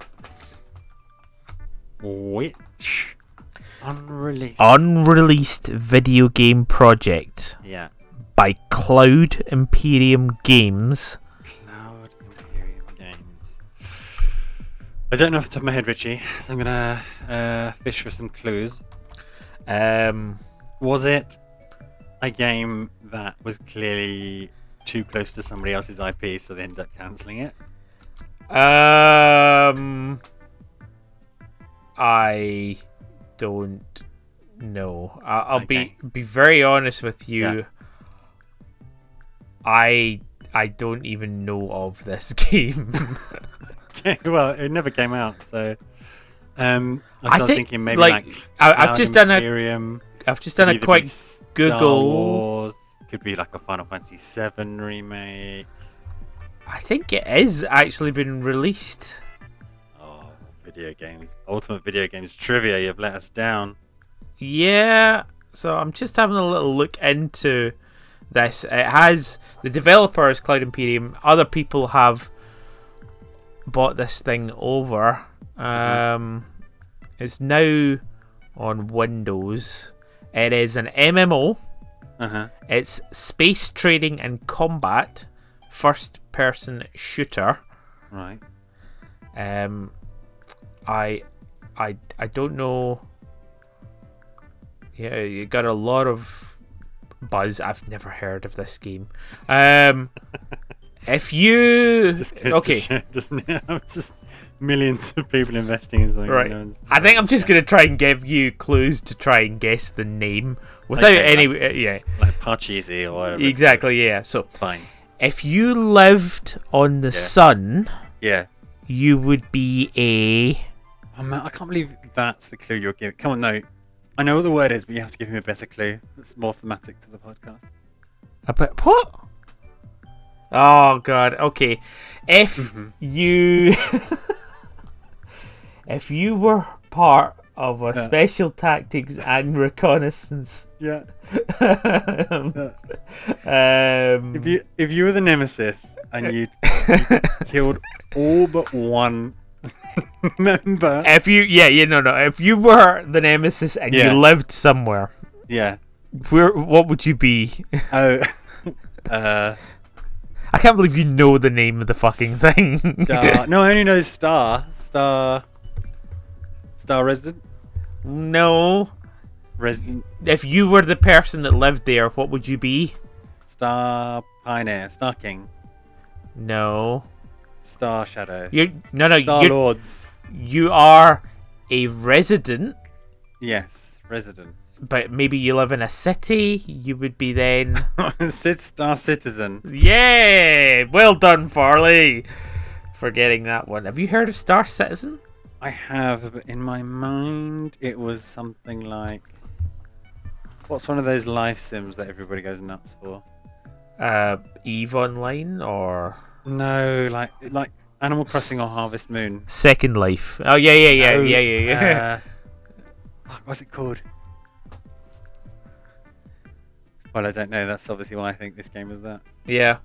S2: Which unreleased?
S1: Unreleased video game project
S2: Yeah.
S1: by Cloud Imperium Games.
S2: Cloud Imperium Games. I don't know off the top of my head, Richie, so I'm gonna uh, fish for some clues.
S1: Um,
S2: Was it a game that was clearly too close to somebody else's I P, so they ended up cancelling it?
S1: um, I don't know. I- I'll
S2: Okay.
S1: be be very honest with you.
S2: Yeah.
S1: I I don't even know of this game.
S2: Okay, well, it never came out, so um, I was,
S1: I think,
S2: thinking maybe
S1: like,
S2: like,
S1: I, I've
S2: Cloud
S1: just done a
S2: Imperium,
S1: I've just done
S2: could
S1: a
S2: either
S1: quick
S2: be Star
S1: Google.
S2: Wars, could be like a Final Fantasy seven remake.
S1: I think it is actually been released.
S2: Oh, video games, ultimate video games trivia. You've let us down.
S1: Yeah, so I'm just having a little look into This it has the developer is Cloud Imperium. Other people have bought this thing over. Um, it's now on Windows. It is an M M O.
S2: Uh-huh.
S1: It's space trading and combat, first-person shooter.
S2: Right.
S1: Um, I, I, I don't know. Yeah, you got a lot of buzz. I've never heard of this game. Um, if you
S2: just goes
S1: okay,
S2: to show, doesn't it? It's just millions of people investing in something.
S1: right.
S2: No one's-
S1: I think I'm just
S2: yeah.
S1: gonna try and give you clues to try and guess the name without
S2: Okay,
S1: any.
S2: like-
S1: uh, yeah,
S2: like Parcheesi or whatever. it's
S1: exactly. Yeah. So
S2: called. Fine.
S1: if you lived on the
S2: Yeah.
S1: sun,
S2: Yeah.
S1: you would be a.
S2: Oh man, I can't believe that's the clue you're giving. Come on, no. I know what the word is, but you have to give me a better clue. It's more thematic to the podcast.
S1: A bit what? Oh god. Okay. If
S2: Mm-hmm.
S1: you if you were part of a
S2: Yeah.
S1: special tactics and reconnaissance,
S2: Yeah.
S1: um, um,
S2: If you if you were the nemesis and you'd, you killed all but one member,
S1: if you yeah yeah no no if you were the nemesis and
S2: Yeah.
S1: you lived somewhere,
S2: yeah.
S1: where what would you be?
S2: Oh, uh,
S1: I can't believe you know the name of the fucking thing.
S2: Star. No, I only know Star. Star. Star Resident.
S1: No.
S2: Resident.
S1: If you were the person that lived there, what would you be?
S2: Star Pioneer. Star King.
S1: No.
S2: Star Shadow.
S1: You're no no
S2: Star
S1: you're,
S2: Lords.
S1: you are a resident,
S2: Yes, Resident.
S1: but maybe you live in a city. You would be then.
S2: Sid Star Citizen.
S1: Yay! Well done, Farley, for getting that one. Have you heard of Star Citizen?
S2: I have, but in my mind, it was something like. What's one of those life sims that everybody goes nuts for?
S1: Uh, Eve Online or
S2: No, like like Animal Crossing or Harvest Moon.
S1: Second Life? Oh yeah yeah yeah
S2: No,
S1: yeah yeah yeah.
S2: Uh, fuck, what's it called? Well, I don't know. That's obviously why I think this game is that.
S1: Yeah.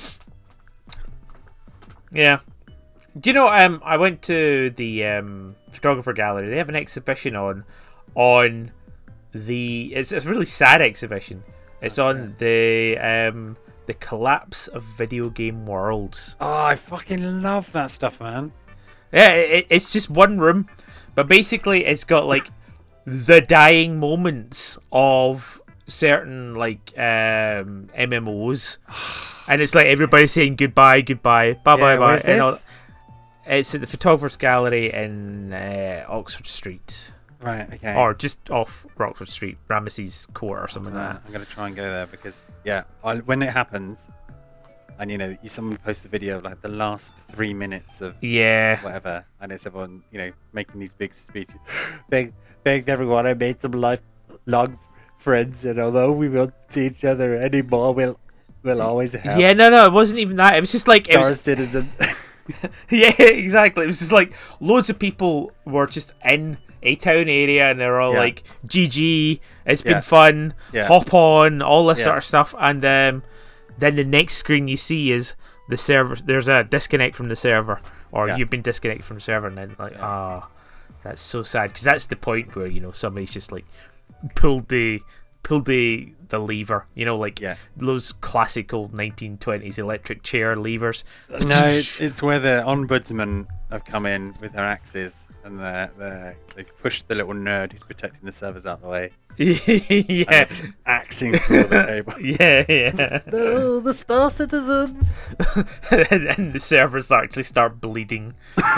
S1: Yeah. Do you know? Um, I went to the um, photographer gallery. They have an exhibition on, on the. It's, it's a really sad exhibition. It's
S2: Oh,
S1: on the um the collapse of video game worlds.
S2: Oh, I fucking love that stuff, man.
S1: Yeah, it, it's just one room, but basically it's got like the dying moments of certain like um M M Os, and it's like everybody saying goodbye, goodbye, bye, bye,
S2: Yeah,
S1: bye.
S2: where's
S1: And all,
S2: this?
S1: it's at the Photographers Gallery in uh, Oxford Street,
S2: Right. Okay.
S1: or just off Rockford Street, Ramesses Court, or something like
S2: Uh,
S1: that.
S2: I'm gonna try and go there because yeah, I, when it happens, and you know, you, someone posts a video of like the last three minutes of
S1: Yeah,
S2: whatever, and it's everyone, you know, making these big speeches. Thank, thanks everyone. I made some lifelong friends, and although we won't see each other anymore, we'll we'll always have.
S1: yeah, no, no, it wasn't even that. It was just like it
S2: Star
S1: was.
S2: Citizen.
S1: Yeah, exactly. It was just like loads of people were just in a town area and they're all
S2: Yeah.
S1: like, G G, it's been
S2: Yeah.
S1: fun,
S2: Yeah.
S1: hop on, all this
S2: Yeah.
S1: sort of stuff. And um, then the next screen you see is the server, there's a disconnect from the server, or
S2: Yeah.
S1: you've been disconnected from the server, and then like, ah, that's so sad. Because that's the point where, you know, somebody's just like pulled the pulled the the lever, you know, like
S2: Yeah.
S1: those classic old nineteen twenties electric chair levers.
S2: No, it's, it's where the ombudsman have come in with their axes, and they're, they're, they've pushed the little nerd who's protecting the servers out the way. And
S1: Yeah,
S2: they're just axing through the cable.
S1: yeah, yeah.
S2: No, the Star Citizens.
S1: and, and the servers actually start bleeding.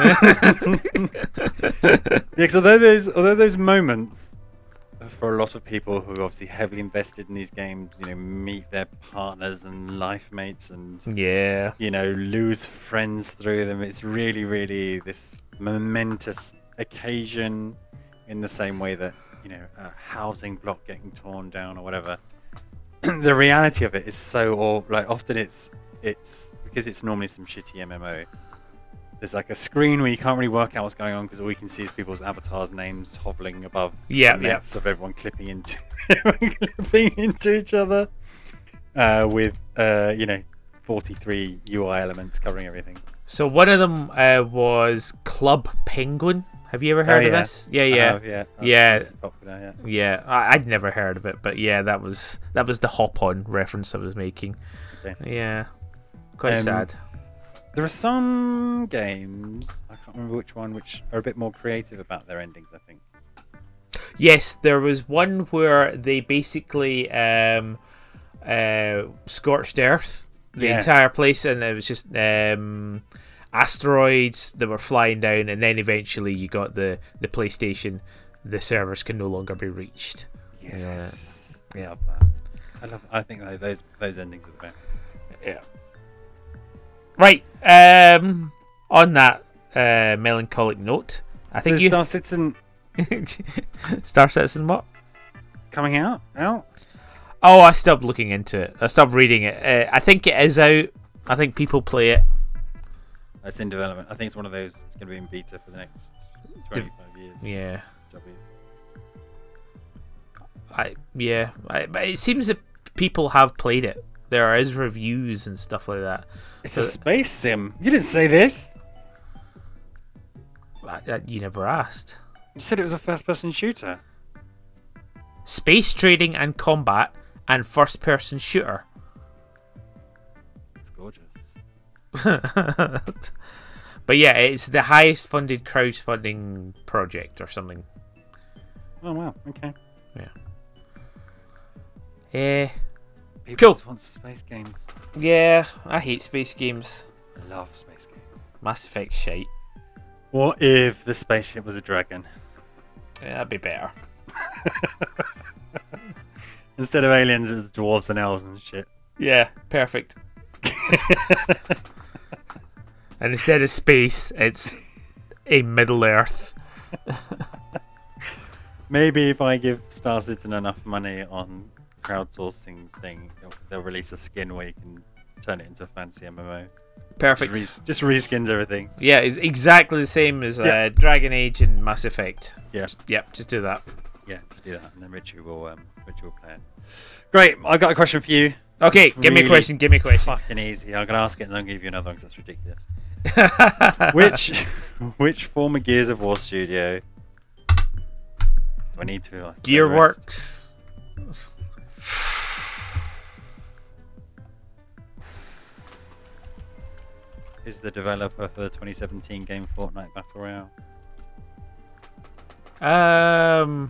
S2: Yeah, because although those although those moments for a lot of people who are obviously heavily invested in these games, you know, meet their partners and life mates, and
S1: Yeah,
S2: you know, lose friends through them. It's really, really this momentous occasion, in the same way that, you know, a housing block getting torn down or whatever. The reality of it is so, or like often it's it's because it's normally some shitty M M O. There's like a screen where you can't really work out what's going on because all you can see is people's avatars' names hovering above
S1: Yeah,
S2: the
S1: yeah.
S2: nets of everyone clipping into everyone clipping into each other. uh, with uh, you know forty-three U I elements covering everything.
S1: So one of them uh, was Club Penguin. Have you ever heard
S2: Oh,
S1: of
S2: yeah.
S1: this? Yeah, yeah,
S2: Uh, yeah, that's,
S1: yeah.
S2: that's popular, yeah.
S1: yeah. I, I'd never heard of it, but yeah, that was that was the hop on reference I was making.
S2: Okay.
S1: Yeah, quite
S2: Um,
S1: sad.
S2: There are some games, I can't remember which one, which are a bit more creative about their endings, I think.
S1: Yes, there was one where they basically um, uh, scorched Earth, the
S2: Yeah.
S1: entire place, and it was just um, asteroids that were flying down, and then eventually you got the, the PlayStation. The servers can no longer be reached.
S2: Yes.
S1: Yeah.
S2: I love that. I love. I think tho- those those endings are the best.
S1: Yeah. Right. Um, on that uh, melancholic note, I
S2: So
S1: think
S2: is
S1: you
S2: Star Citizen
S1: Star Citizen what?
S2: coming out? Out?
S1: Oh, I stopped looking into it. I stopped reading it. Uh, I think it is out. I think people play it.
S2: It's in development. I think it's one of those. It's going to be in beta for the next twenty-five years.
S1: Yeah.
S2: Job is.
S1: I yeah. I, but it seems that people have played it. There is reviews and stuff like that.
S2: It's
S1: So-
S2: a space sim. You didn't say this.
S1: I, I, you never asked.
S2: You said it was a first-person shooter.
S1: Space trading and combat and first-person shooter.
S2: It's gorgeous.
S1: But yeah, it's the highest funded crowdfunding project or something.
S2: Oh wow. Okay.
S1: Eh,
S2: People
S1: Cool.
S2: just want space games.
S1: yeah, I hate space games.
S2: I love space games.
S1: Mass Effect shite.
S2: What if the spaceship was a dragon?
S1: Yeah, that'd be better.
S2: Instead of aliens, it was dwarves and elves and shit.
S1: Yeah, perfect. And instead of space, it's a Middle Earth.
S2: Maybe if I give Star Citizen enough money on crowdsourcing thing, they'll, they'll release a skin where you can turn it into a fancy M M O.
S1: Perfect.
S2: Just, re- just reskins everything.
S1: Yeah, it's exactly the same as uh,
S2: Yeah.
S1: Dragon Age and Mass Effect.
S2: Yeah.
S1: Yep, just do that.
S2: Yeah, just do that, and then Richie will um, Richie will play it. Great, I got a question for you.
S1: Okay,
S2: It's
S1: give me a
S2: really
S1: question, give me a question.
S2: Fucking easy. I'm gonna ask it and then I'll give you another one because that's ridiculous. Which which former Gears of War studio do I need to? uh, say the rest?
S1: Gearworks.
S2: Is the developer for the twenty seventeen game Fortnite Battle Royale?
S1: Um,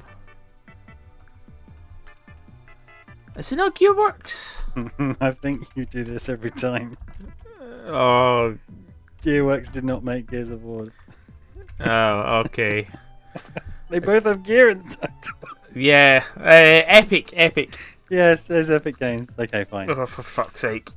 S1: is it not Gearworks?
S2: I think you do this every time.
S1: Oh,
S2: Gearworks did not make Gears of War.
S1: oh, okay.
S2: They both have gear in the title.
S1: Yeah, uh, Epic, Epic.
S2: Yes, there's Epic Games. Okay, fine.
S1: Oh, for fuck's sake.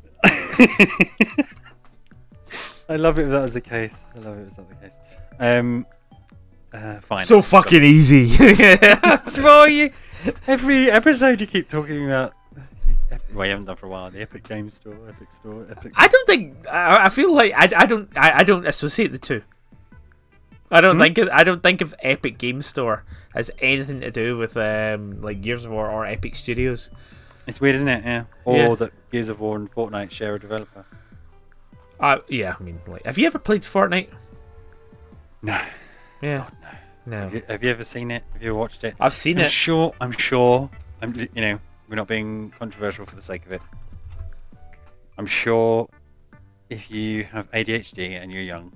S2: I love it if that was the case. I love it if that was the case. Um, uh, fine.
S1: So fucking easy.
S2: Well, you, every episode you keep talking about. Well, you haven't done for a while. The Epic Games Store, Epic Store, Epic.
S1: I don't think. I, I feel like I, I don't. I, I don't associate the two. I don't
S2: Hmm?
S1: think. Of, I don't think of Epic Game Store as anything to do with um like Gears of War or Epic Studios.
S2: It's weird, isn't it? Yeah. Or
S1: Yeah.
S2: that Gears of War and Fortnite share a developer.
S1: Uh, yeah, I mean, like, have you ever played Fortnite?
S2: No.
S1: Yeah,
S2: God, no.
S1: no.
S2: Have you, have you ever seen it? Have you ever watched it?
S1: I've seen
S2: I'm
S1: it.
S2: sure. I'm sure. I'm. You know, we're not being controversial for the sake of it. I'm sure. If you have A D H D and you're young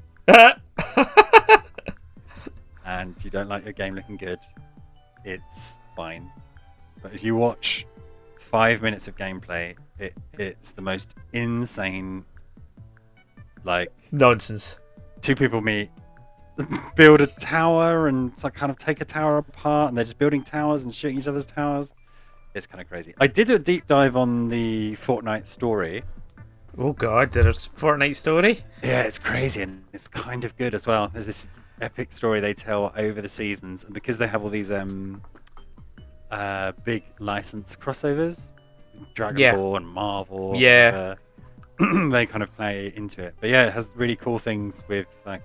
S2: and you don't like your game looking good, it's fine. But if you watch five minutes of gameplay, it it's the most insane. Like
S1: Nonsense.
S2: two people meet, build a tower, and so kind of take a tower apart, and they're just building towers and shooting each other's towers. It's kind of crazy. I did a deep dive on the Fortnite story.
S1: Oh god, there's Fortnite story.
S2: Yeah, it's crazy, and it's kind of good as well. There's this epic story they tell over the seasons, and because they have all these um uh big license crossovers, Dragon
S1: Yeah.
S2: Ball and Marvel, and
S1: Yeah.
S2: whatever, they kind of play into it. But yeah, it has really cool things with like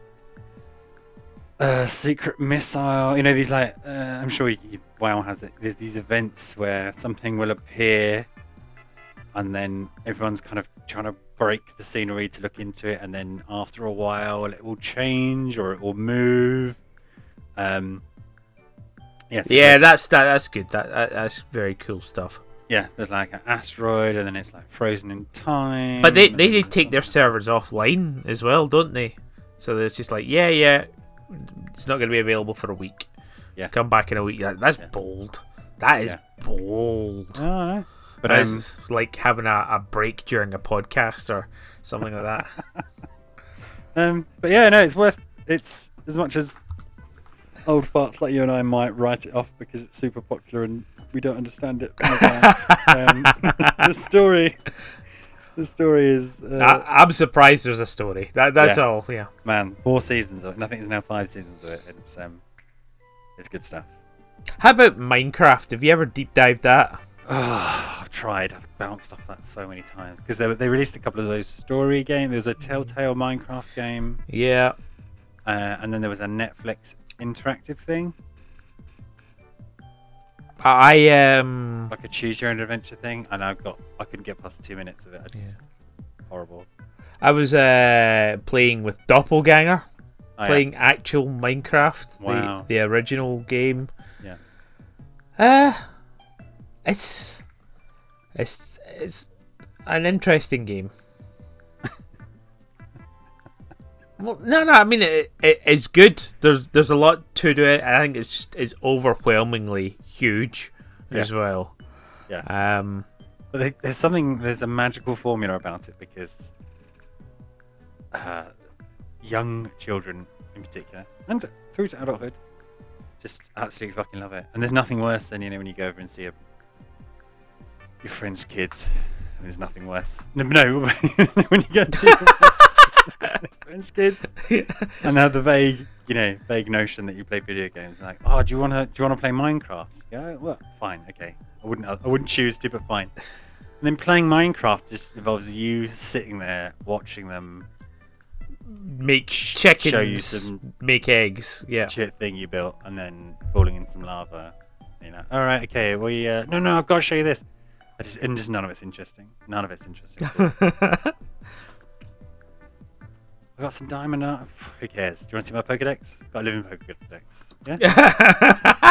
S2: uh secret missile. You know, these like uh, I'm sure you, you, WoW has it. There's these events where something will appear and then everyone's kind of trying to break the scenery to look into it, and then after a while it will change or it will move. Um, yes,
S1: yeah, that's that, that's good. That, that that's very cool stuff.
S2: Yeah, there's like an asteroid, and then it's like frozen in time.
S1: But they they, they take their servers offline as well, don't they? So it's just like, yeah, yeah, it's not going to be available for a week.
S2: Yeah,
S1: come back in a week. That, that's
S2: yeah.
S1: bold. That is
S2: yeah.
S1: bold.
S2: Oh, no. But
S1: That
S2: um,
S1: is like having a, a break during a podcast or something like that.
S2: um, but yeah, no, it's worth. It's as much as old farts like you and I might write it off because it's super popular and we don't understand it. um, the story, the story is. Uh,
S1: I, I'm surprised there's a story. That that's
S2: yeah.
S1: all. Yeah.
S2: Man, four seasons of it. I think it's now five seasons of it. And it's um, it's good stuff.
S1: How about Minecraft? Have you ever deep dived that?
S2: Oh, I've tried. I've bounced off that so many times because they they released a couple of those story games. There was a Telltale Minecraft game.
S1: Yeah.
S2: Uh, and then there was a Netflix interactive thing,
S1: I um
S2: like a choose your own adventure thing. And I got I couldn't get past two minutes of it. I just
S1: yeah.
S2: horrible.
S1: I was uh playing with Doppelganger,
S2: Oh,
S1: playing
S2: yeah.
S1: actual Minecraft,
S2: Wow.
S1: the the original game.
S2: Yeah.
S1: Uh it's it's it's an interesting game. Well, no, no. I mean, it, it it's good. There's there's a lot to it. I think it's just, it's overwhelmingly huge
S2: Yes.
S1: as well.
S2: Yeah.
S1: Um.
S2: But there- there's something. There's a magical formula about it because uh, young children, in particular, and through to adulthood, just absolutely fucking love it. And there's nothing worse than, you know, when you go over and see a, your friend's kids. There's nothing worse. No, no when you get to see your friend's kids and have the vague, you know, vague notion that you play video games. Like, oh, do you want to? Do you want to play Minecraft? Yeah, well, fine, okay. I wouldn't. I wouldn't choose to, but fine. And then playing Minecraft just involves you sitting there watching them
S1: Make
S2: sh-
S1: chickens
S2: show you some
S1: make eggs. Yeah.
S2: shit thing you built, and then falling in some lava. You know, all right, okay. We uh, no, no. I've got to show you this. I just and just none of it's interesting. None of it's interesting. I got some diamond art. Who cares? Do you want to see my Pokedex? Got a living Pokedex. Yeah.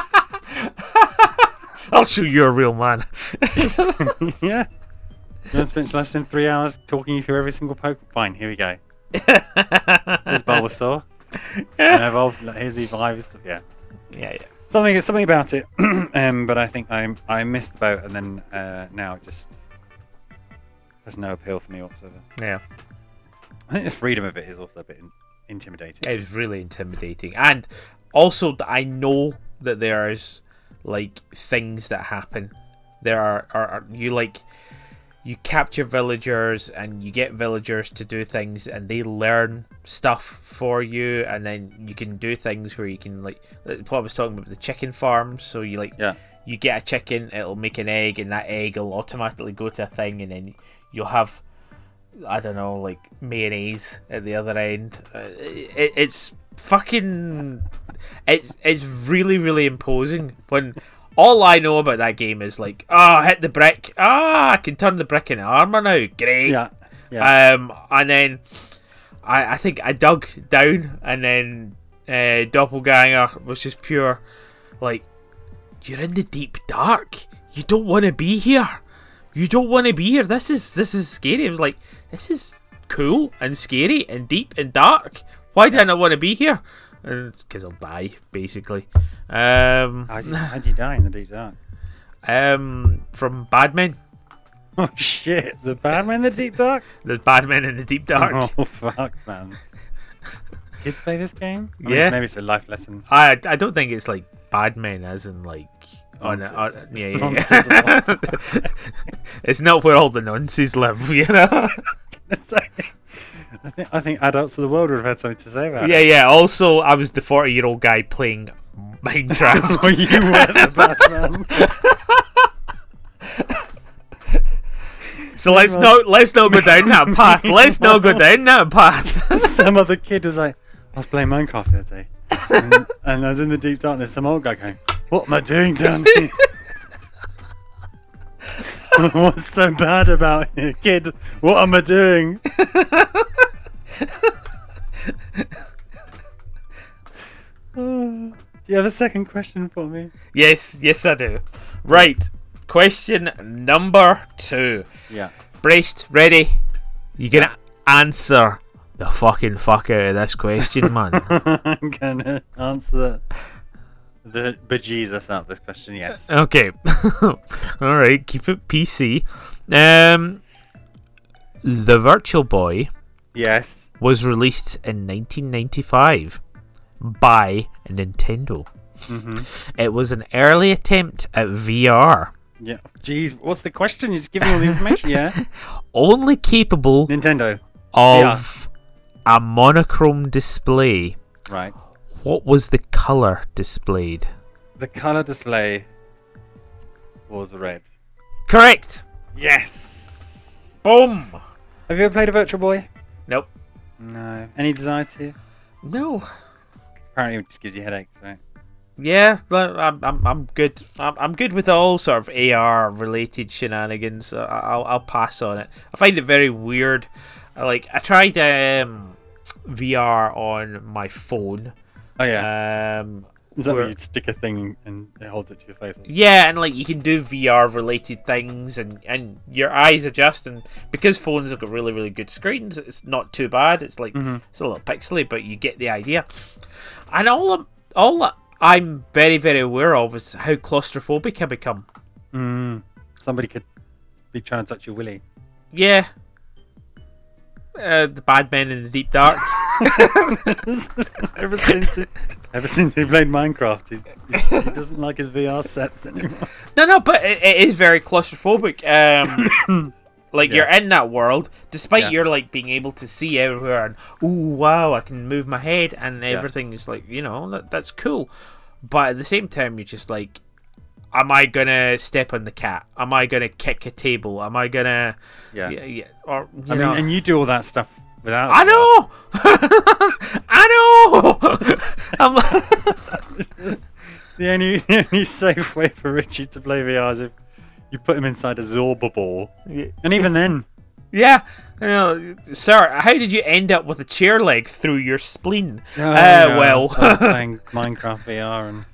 S1: I'll show you a real man.
S2: Yeah. You want to spend, shall I spend three hours talking you through every single Poke? Fine, here we go. There's Bulbasaur. And evolved. Here's Evive. Yeah.
S1: Yeah, yeah.
S2: Something, something about it. um, but I think I I missed the boat, and then uh, now it just has no appeal for me whatsoever.
S1: Yeah.
S2: I think the freedom of it is also a bit in, intimidating.
S1: It was really intimidating, and also that I know that there's like things that happen. There are, are, are you like you capture villagers and you get villagers to do things and they learn stuff for you, and then you can do things where you can like what I was talking about, the chicken farms. So you like
S2: Yeah.
S1: you get a chicken, it'll make an egg, and that egg will automatically go to a thing, and then you'll have, I don't know, like mayonnaise at the other end. Uh, it, it's fucking it's it's really really imposing when all I know about that game is like, oh, hit the brick, ah, oh, I can turn the brick into armor now, great.
S2: Yeah. Yeah.
S1: Um, and then I I think I dug down, and then uh, Doppelganger was just pure like, you're in the deep dark. You don't want to be here. You don't want to be here. This is this is scary. It was like, this is cool and scary and deep and dark. Why do I not want to be here? Because I'll die, basically. Um,
S2: How'd you, how'd you die in the deep dark?
S1: um, from bad men.
S2: Oh shit! The bad man in the deep dark.
S1: There's bad men in the deep dark.
S2: Oh fuck, man! Kids play this game? I mean,
S1: Yeah.
S2: maybe it's a life lesson.
S1: I I don't think it's like bad men as in like on,
S2: Nonsense.
S1: on yeah yeah.
S2: Nonsense
S1: yeah. It's not where all the nonsense live, you know.
S2: I think I think adults of the world would have had something to say about
S1: Yeah,
S2: it.
S1: yeah. Also, I was the forty-year-old guy playing Minecraft.
S2: Oh, you were the bad man.
S1: So let's not let's not go down that path. Let's not go down that path.
S2: Some other kid was like, I was playing Minecraft the other day, and, and I was in the deep darkness. Some old guy going, "What am I doing down here?" What's so bad about it, kid? What am I doing? Oh, do you have a second question for me?
S1: Yes, yes I do. Right, question number two.
S2: Yeah.
S1: Braced, ready? You're gonna answer the fucking fuck out of this question, man.
S2: I'm gonna answer the bejesus out of this question, yes.
S1: Okay. Alright, keep it P C. Um, the Virtual Boy
S2: Yes.
S1: was released in nineteen ninety-five by Nintendo.
S2: Mm-hmm.
S1: It was an early attempt at V R.
S2: Yeah. Jeez, what's the question? You're just giving all the information, yeah?
S1: Only capable
S2: Nintendo.
S1: of a monochrome display.
S2: Right.
S1: What was the colour displayed?
S2: The color display was red.
S1: Correct!
S2: Yes.
S1: Boom!
S2: Have you ever played a Virtual Boy?
S1: Nope.
S2: No. Any desire to?
S1: No.
S2: Apparently it just gives you headaches, right?
S1: Yeah, I'm I'm I'm good. I'm I'm good with all sort of A R related shenanigans. So I'll I'll pass on it. I find it very weird. Like I tried um, V R on my phone.
S2: Oh yeah.
S1: Um,
S2: Is that
S1: where-
S2: where you stick a thing and it holds it to your face?
S1: yeah, and like you can do V R related things, and, and your eyes adjust, and because phones have got really really good screens, it's not too bad. It's like
S2: Mm-hmm.
S1: it's a little pixely, but you get the idea. And all I'm, all I'm very very aware of is how claustrophobic I become.
S2: Mm. Somebody could be trying to touch your willy.
S1: Yeah. Uh, the bad men in the deep dark.
S2: ever since he, ever since he played Minecraft, he's, he's, he doesn't like his V R sets anymore.
S1: No, no, but it, it is very claustrophobic. Um, like
S2: Yeah.
S1: you're in that world, despite
S2: Yeah.
S1: your like being able to see everywhere, and ooh, wow, I can move my head, and everything is like, you know, that, that's cool. But at the same time, you're just like, am I gonna step on the cat? Am I gonna kick a table? Am I gonna,
S2: Yeah.
S1: yeah, yeah or you
S2: I
S1: know,
S2: mean, and you do all that stuff without.
S1: I know, I know. I'm
S2: It's just the only the only safe way for Richie to play V R is if you put him inside a Zorba ball, and even then,
S1: Yeah, you know, sir, how did you end up with a chair leg through your spleen?
S2: oh,
S1: uh,
S2: yeah,
S1: well,
S2: I was playing Minecraft V R and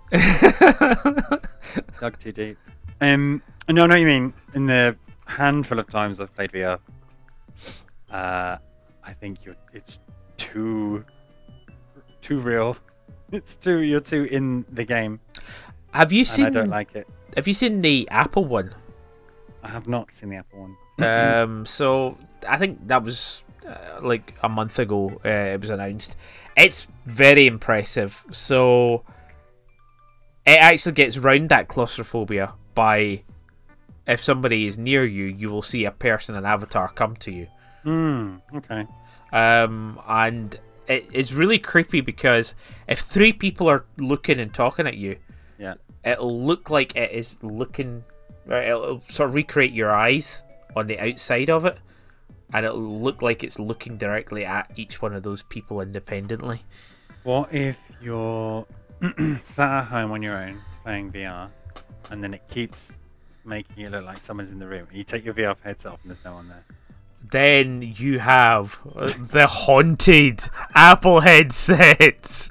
S2: dug too deep. Um, no, I know what you mean. In the handful of times I've played V R, uh, I think you're it's too too real. It's too you're too in the game,
S1: have you
S2: and
S1: seen?
S2: I don't like it.
S1: Have you seen the Apple one?
S2: I have not seen the Apple one.
S1: um, so I think that was uh, like a month ago. Uh, it was announced. It's very impressive. So it actually gets round that claustrophobia by if somebody is near you, you will see a person, an avatar, come to you.
S2: Hmm. Okay.
S1: Um, and it, it's really creepy because if three people are looking and talking at you,
S2: Yeah.
S1: it'll look like it is looking. Right, it'll, it'll sort of recreate your eyes on the outside of it, and it'll look like it's looking directly at each one of those people independently.
S2: What if you're sat at home on your own playing V R, and then it keeps making it look like someone's in the room? You take your V R headset off and there's no one there.
S1: Then you have uh, the haunted Apple headset.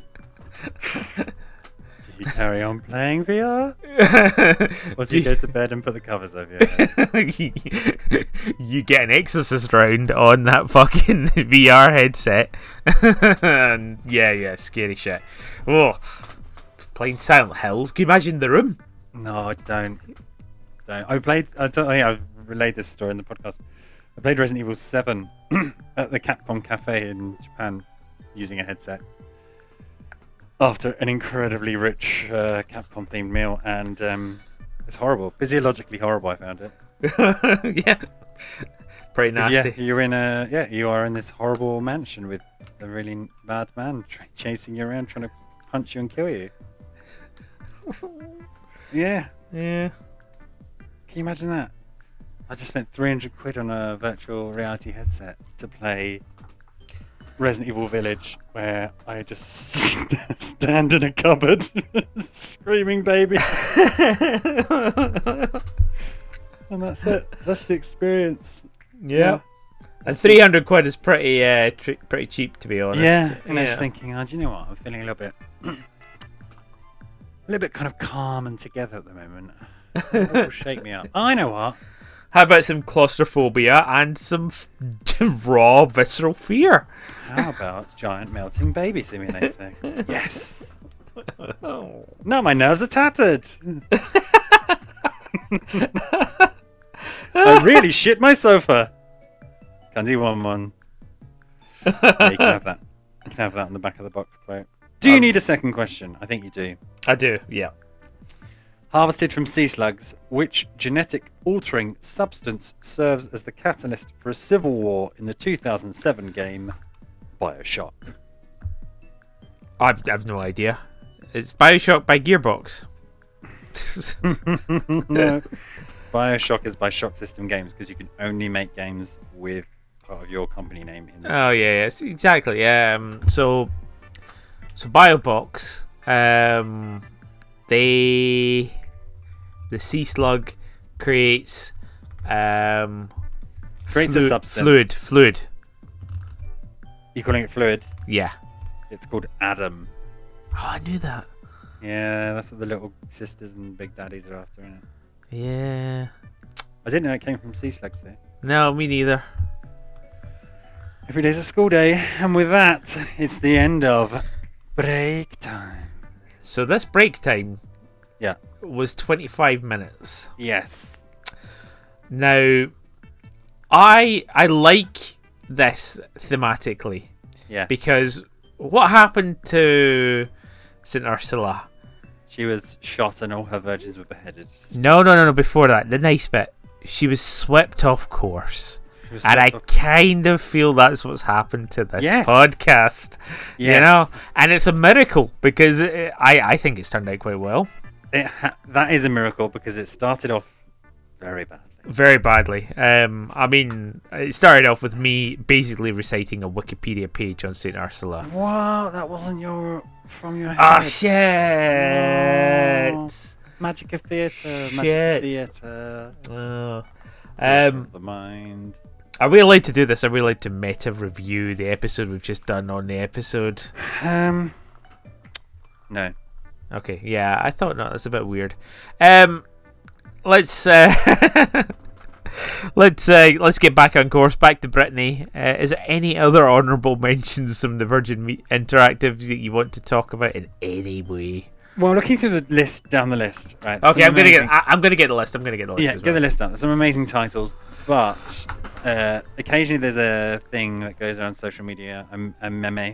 S2: Do you carry on playing V R? Or do you go to bed and put the covers over your head?
S1: You get an exorcist round on that fucking V R headset. And yeah, yeah, scary shit. Oh, playing Silent Hill. Can you imagine the room?
S2: No, don't. Don't. I played. I don't think I've relayed this story in the podcast. I played Resident Evil seven at the Capcom Cafe in Japan using a headset after an incredibly rich uh, Capcom themed meal, and um, it's horrible. Physiologically horrible, I found it.
S1: Yeah. Pretty
S2: 'Cause,
S1: nasty.
S2: Yeah, you're in a yeah, you are in this horrible mansion with a really bad man tra- chasing you around, trying to punch you and kill you. Yeah,
S1: Yeah.
S2: can you imagine that? I just spent three hundred quid on a virtual reality headset to play Resident Evil Village, where I just stand in a cupboard screaming baby. And that's it. That's the experience.
S1: Yeah. And three hundred quid is pretty uh, tr- pretty cheap, to be honest.
S2: Yeah, and
S1: yeah.
S2: I was thinking, oh, do you know what? I'm feeling a little bit, a little bit kind of calm and together at the moment. That will shake me up. Oh, I know what.
S1: How about some claustrophobia and some f- raw visceral fear?
S2: How about giant melting baby simulator? Yes.
S1: Oh.
S2: No, my nerves are tattered. I really shit my sofa. Candy one one. Yeah, you can have that. You can have that on the back of the box quote. Do you
S1: Um,
S2: need a second question? I think you do.
S1: I do, yeah.
S2: Harvested from sea slugs, which genetic altering substance serves as the catalyst for a civil war in the two thousand seven game BioShock?
S1: I've, I've no idea. It's BioShock by Gearbox.
S2: No. BioShock is by Shock System Games because you can only make games with part of your company name in the
S1: Oh yeah, yes, exactly. Yeah. Um, so, so BioBox, um, they, the sea slug creates, um,
S2: Creates a
S1: flu-
S2: substance.
S1: Fluid, fluid.
S2: You're calling it fluid?
S1: Yeah.
S2: It's called Adam.
S1: Oh, I knew that.
S2: Yeah, that's what the little sisters and big daddies are after, isn't it?
S1: Yeah.
S2: I didn't know it came from sea slugs though.
S1: No, me neither.
S2: Every day's a school day, and with that, it's the end of break time.
S1: So this break time,
S2: Yeah.
S1: was twenty-five minutes.
S2: Yes.
S1: Now, I I like this thematically
S2: Yes.
S1: because what happened to Saint Ursula?
S2: she was shot and all her virgins were beheaded.
S1: No, no, no, no. Before that, the nice bit, she was swept off course,
S2: She was
S1: and I
S2: swept off-
S1: kind of feel that's what's happened to this
S2: Yes.
S1: podcast.
S2: Yes.
S1: You know, and it's a miracle because it, I I think it's turned out quite well.
S2: It ha- that is a miracle because it started off very badly.
S1: Very badly. Um, I mean, it started off with me basically reciting a Wikipedia page on Saint Ursula.
S2: What? That wasn't your from your head.
S1: Oh shit!
S2: Oh. Magic of theatre.
S1: Shit.
S2: Magic of theatre.
S1: Oh.
S2: Theatre
S1: Um,
S2: of the mind.
S1: are we allowed to do this? Are we allowed to meta review the episode we've just done on the episode?
S2: Um. No.
S1: Okay, yeah, I thought not. That's a bit weird. Um, let's uh, let's uh, let's get back on course. Back to Brittany. Uh, is there any other honourable mentions from the Virgin Me- Interactive that you want to talk about in any way?
S2: Well, looking through the list down the list, right?
S1: Okay,
S2: some
S1: I'm gonna get.
S2: amazing-
S1: I, I'm gonna get the list. I'm gonna get the list.
S2: Yeah,
S1: as
S2: get
S1: well.
S2: the list out. There's some amazing titles, but uh, occasionally there's a thing that goes around social media, a, a meme,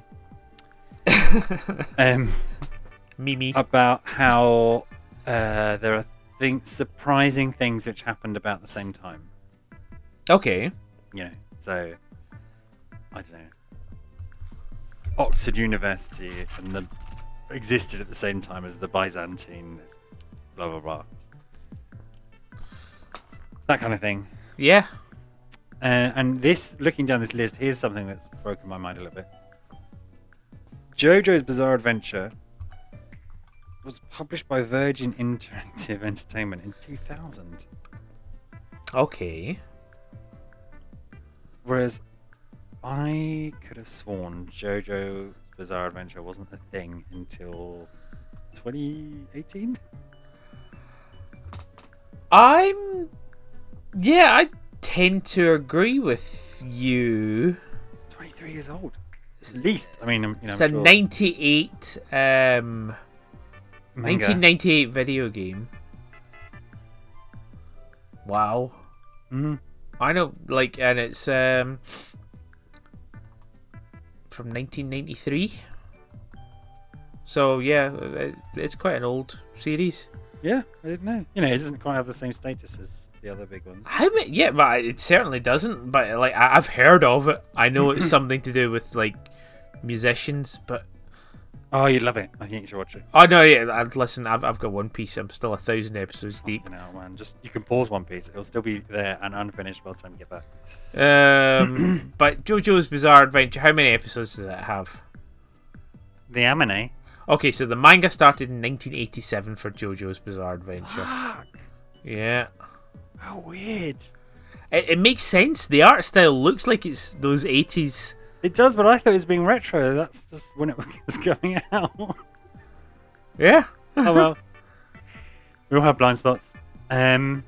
S2: um,
S1: Mimi.
S2: about how uh, there are things, surprising things which happened about the same time.
S1: Okay.
S2: You know, so I don't know. Oxford University and the existed at the same time as the Byzantine, blah blah blah. That kind of thing.
S1: Yeah.
S2: Uh, and this, looking down this list, here's something that's broken my mind a little bit. JoJo's Bizarre Adventure was published by Virgin Interactive Entertainment in two thousand.
S1: Okay.
S2: Whereas I could have sworn JoJo's Bizarre Adventure wasn't a thing until twenty eighteen.
S1: I'm. Yeah, I tend to agree with you.
S2: twenty-three years old. At least, I mean, I'm, you know,
S1: It's
S2: I'm
S1: a
S2: sure
S1: ninety-eight, um,
S2: manga.
S1: nineteen ninety-eight video game. Wow.
S2: Mhm.
S1: I know, like, and it's um from nineteen ninety-three. So yeah, it, it's quite an old series.
S2: Yeah, I didn't know. You know, it doesn't quite have the same status as the other big ones.
S1: How many? Yeah, but it certainly doesn't. But like, I, I've heard of it. I know it's something to do with like musicians, but
S2: Oh, you'd love it. I think you should watch it.
S1: oh no, yeah. I, listen, I've I've got One Piece. I'm still a thousand episodes deep.
S2: You know, man, just you can pause One Piece. It'll still be there and unfinished by the time you get back.
S1: Um, but JoJo's Bizarre Adventure. How many episodes does it have?
S2: The anime.
S1: Okay, so the manga started in nineteen eighty-seven for JoJo's Bizarre Adventure.
S2: Fuck.
S1: Yeah.
S2: How weird.
S1: It, it makes sense. The art style looks like it's those eighties.
S2: It does, but I thought it was being retro. That's just when it was coming out.
S1: Yeah.
S2: Oh well. We all have blind spots. Um,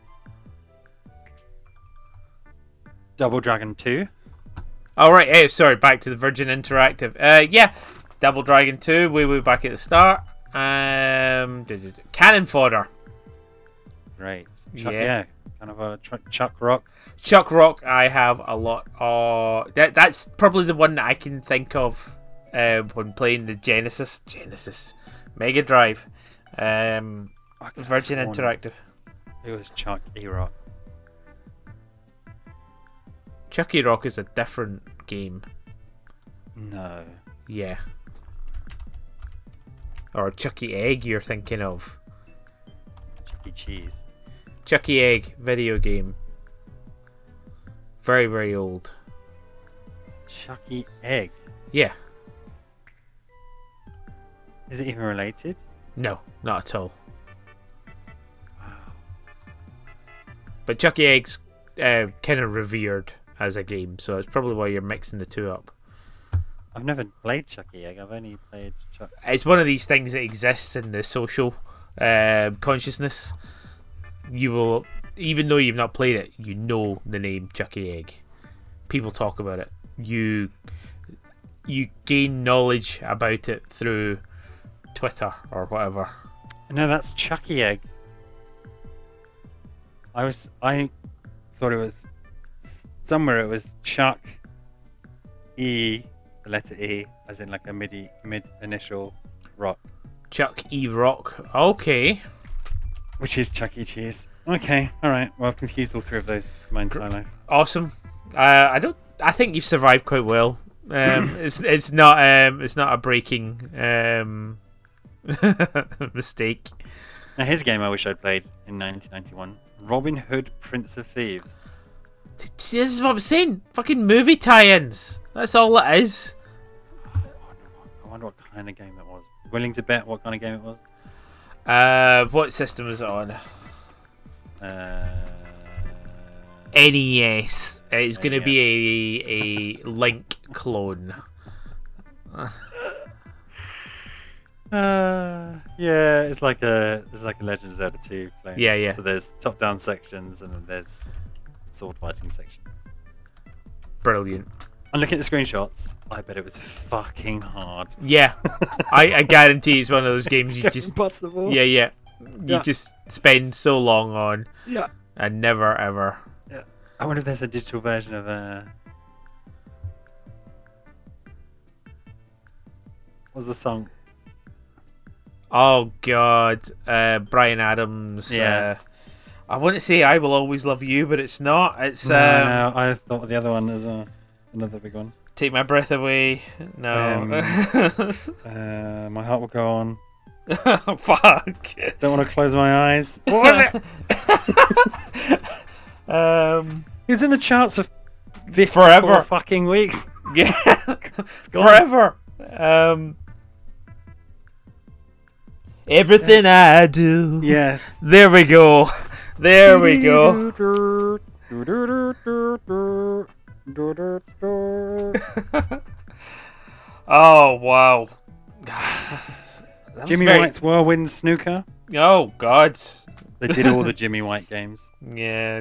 S2: Double Dragon two.
S1: All right. Hey, sorry. Back to the Virgin Interactive. Uh, yeah. Double Dragon two. We were back at the start. Um, Cannon Fodder.
S2: Great. Chuck,
S1: Yeah.
S2: yeah. Kind of a tr- Chuck Rock.
S1: Chuck Rock. I have a lot. Of, that that's probably the one that I can think of uh, when playing the Genesis, Genesis, Mega Drive, um,
S2: I could've
S1: Virgin
S2: sworn
S1: Interactive.
S2: It was Chuck E Rock.
S1: Chucky Rock is a different game.
S2: No.
S1: Yeah. Or Chucky Egg you're thinking of.
S2: Chuck E. Cheese.
S1: Chucky Egg video game. Very, very old.
S2: Chucky Egg.
S1: Yeah.
S2: Is it even related?
S1: No, not at all.
S2: Wow.
S1: But Chucky Egg's uh, kind of revered as a game, so it's probably why you're mixing the two up.
S2: I've never played Chucky Egg. I've only played Chuck.
S1: It's one of these things that exists in the social uh, consciousness. You will, even though you've not played it, you know the name Chucky Egg. People talk about it. You you gain knowledge about it through Twitter or whatever.
S2: No, that's Chucky Egg. I was. I thought it was somewhere. It was Chuck E, the letter E, as in like a midi mid initial rock,
S1: Chuck E. Rock. Okay.
S2: which is Chuck E. Cheese. Okay, all right. Well, I've confused all three of those my entire life.
S1: Awesome. Uh, I don't. I think you've survived quite well. Um, it's it's not um it's not a breaking um mistake.
S2: Now, here's a game I wish I'd played in nineteen ninety-one: Robin Hood, Prince of Thieves.
S1: See, this is what I'm saying. Fucking movie tie-ins. That's all it is.
S2: I wonder, what, I wonder what kind of game that was. Willing to bet what kind of game it was?
S1: Uh, what system is it on?
S2: Uh,
S1: N E S. It's going to
S2: N E S.
S1: be a a Link clone.
S2: Uh, yeah, it's like a it's like a Legend of Zelda two clone.
S1: Yeah, yeah.
S2: So there's top-down sections and then there's sword fighting section.
S1: Brilliant.
S2: I'm looking at the screenshots. I bet it was fucking hard.
S1: Yeah, I, I guarantee it's one of those games you
S2: It's
S1: just
S2: impossible.
S1: yeah yeah you
S2: Yeah.
S1: just spend so long on
S2: Yeah.
S1: and never ever.
S2: Yeah. I wonder if there's a digital version of uh What's the song?
S1: Oh God, uh, Brian Adams.
S2: Yeah.
S1: Uh, I want to say "I Will Always Love You," but it's not. It's
S2: No,
S1: um,
S2: no, I thought the other one is uh, another big one.
S1: "Take My Breath Away." No.
S2: Um, Uh, my heart will go on.
S1: Oh, fuck.
S2: Don't want to close my eyes. What was it?
S1: um.
S2: It's in the charts of
S1: Forever.
S2: four fucking weeks.
S1: Yeah.
S2: It's gone.
S1: Forever. Um. Everything I do.
S2: Yes.
S1: There we go. There we go. Oh wow. That was
S2: Jimmy
S1: very-
S2: White's Whirlwind Snooker.
S1: Oh God.
S2: They did all the Jimmy White games.
S1: Yeah.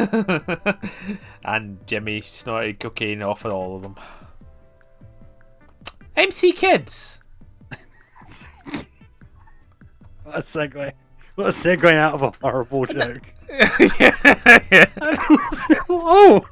S1: And Jimmy snorted cocaine off of all of them. M C Kids.
S2: What a segue. What a segue out of a horrible joke.
S1: yeah, yeah.
S2: Whoa!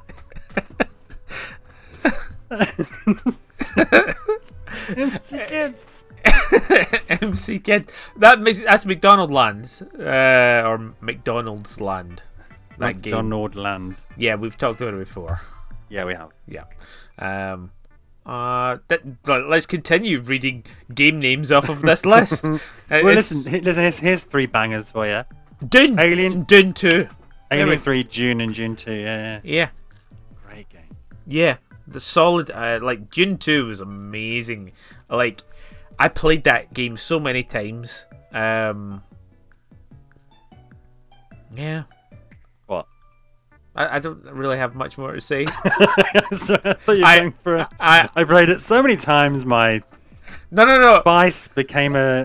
S2: M C Kids.
S1: M C Kids. That makes that's McDonald Lands, uh, or McDonald's Land. That game.
S2: McDonald Land.
S1: Yeah, we've talked about it before.
S2: Yeah, we have.
S1: Yeah. Um. Uh. That, but let's continue reading game names off of this list. Uh,
S2: Well,
S1: it's
S2: listen, he- listen. Here's, here's three bangers for you.
S1: Dune.
S2: Alien,
S1: Dune two.
S2: Alien
S1: we-
S2: three, June and June two. Yeah, yeah.
S1: Yeah.
S2: Great game.
S1: Yeah. The solid. Uh, like Dune two was amazing. Like, I played that game so many times. Um. Yeah. I, I don't really have much more to say.
S2: So I thought you were
S1: I-
S2: going for a,
S1: I
S2: I played it so many times, my
S1: no no no
S2: spice became a...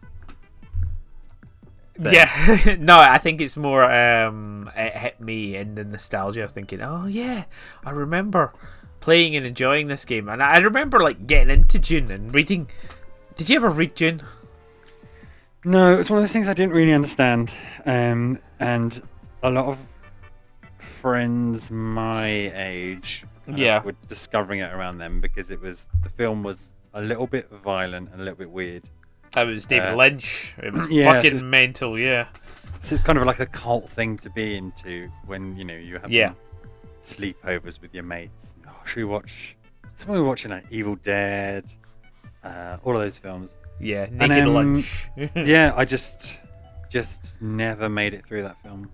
S2: thing.
S1: yeah no. I think it's more um it hit me in the nostalgia of thinking, oh yeah, I remember playing and enjoying this game, and I remember like getting into Dune and reading. Did you ever read Dune?
S2: No, it's one of those things I didn't really understand. Um, and a lot of friends my age uh,
S1: Yeah.
S2: were discovering it around them because it was the film was a little bit violent and a little bit weird.
S1: It was David
S2: Uh,
S1: Lynch. It was
S2: yeah,
S1: fucking
S2: so-
S1: mental. Yeah.
S2: So it's kind of like a cult thing to be into when you know you have
S1: Yeah.
S2: sleepovers with your mates. Oh, should we watch? Someone we were watching like Evil Dead, uh, all of those films.
S1: Yeah. Naked
S2: um,
S1: Lunch.
S2: Yeah, I just just never made it through that film.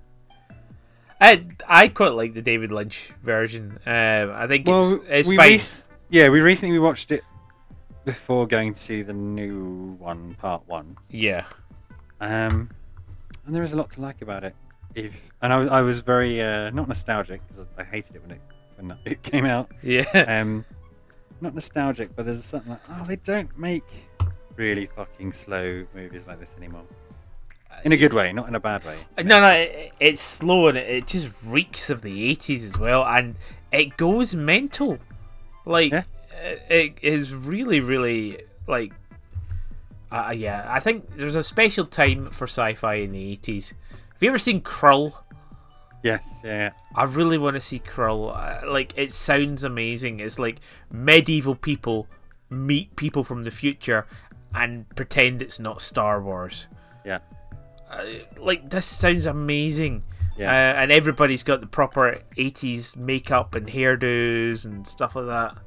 S1: I I quite like the David Lynch version. Um, I think
S2: Well,
S1: it's, it's
S2: we
S1: fine.
S2: rec- yeah, we recently watched it before going to see the new one, part one.
S1: Yeah.
S2: Um, and there is a lot to like about it. If and I was I was very uh, not nostalgic because I hated it when it when it came out.
S1: Yeah.
S2: Um, not nostalgic, but there's something like oh they don't make really fucking slow movies like this anymore. In a good way, not in a bad way.
S1: No, no, it, it's slow and it, it just reeks of the eighties as well, and it goes mental. Like,
S2: Yeah.
S1: it, it is really, really, like, uh, yeah, I think there's a special time for sci-fi in the eighties. Have you ever seen Krull?
S2: Yes, yeah, yeah.
S1: I really want to see Krull. Uh, like, it sounds amazing. It's like medieval people meet people from the future and pretend it's not Star Wars.
S2: Yeah.
S1: Uh, like, this sounds amazing.
S2: Yeah.
S1: Uh, and everybody's got the proper eighties makeup and hairdos and stuff like that.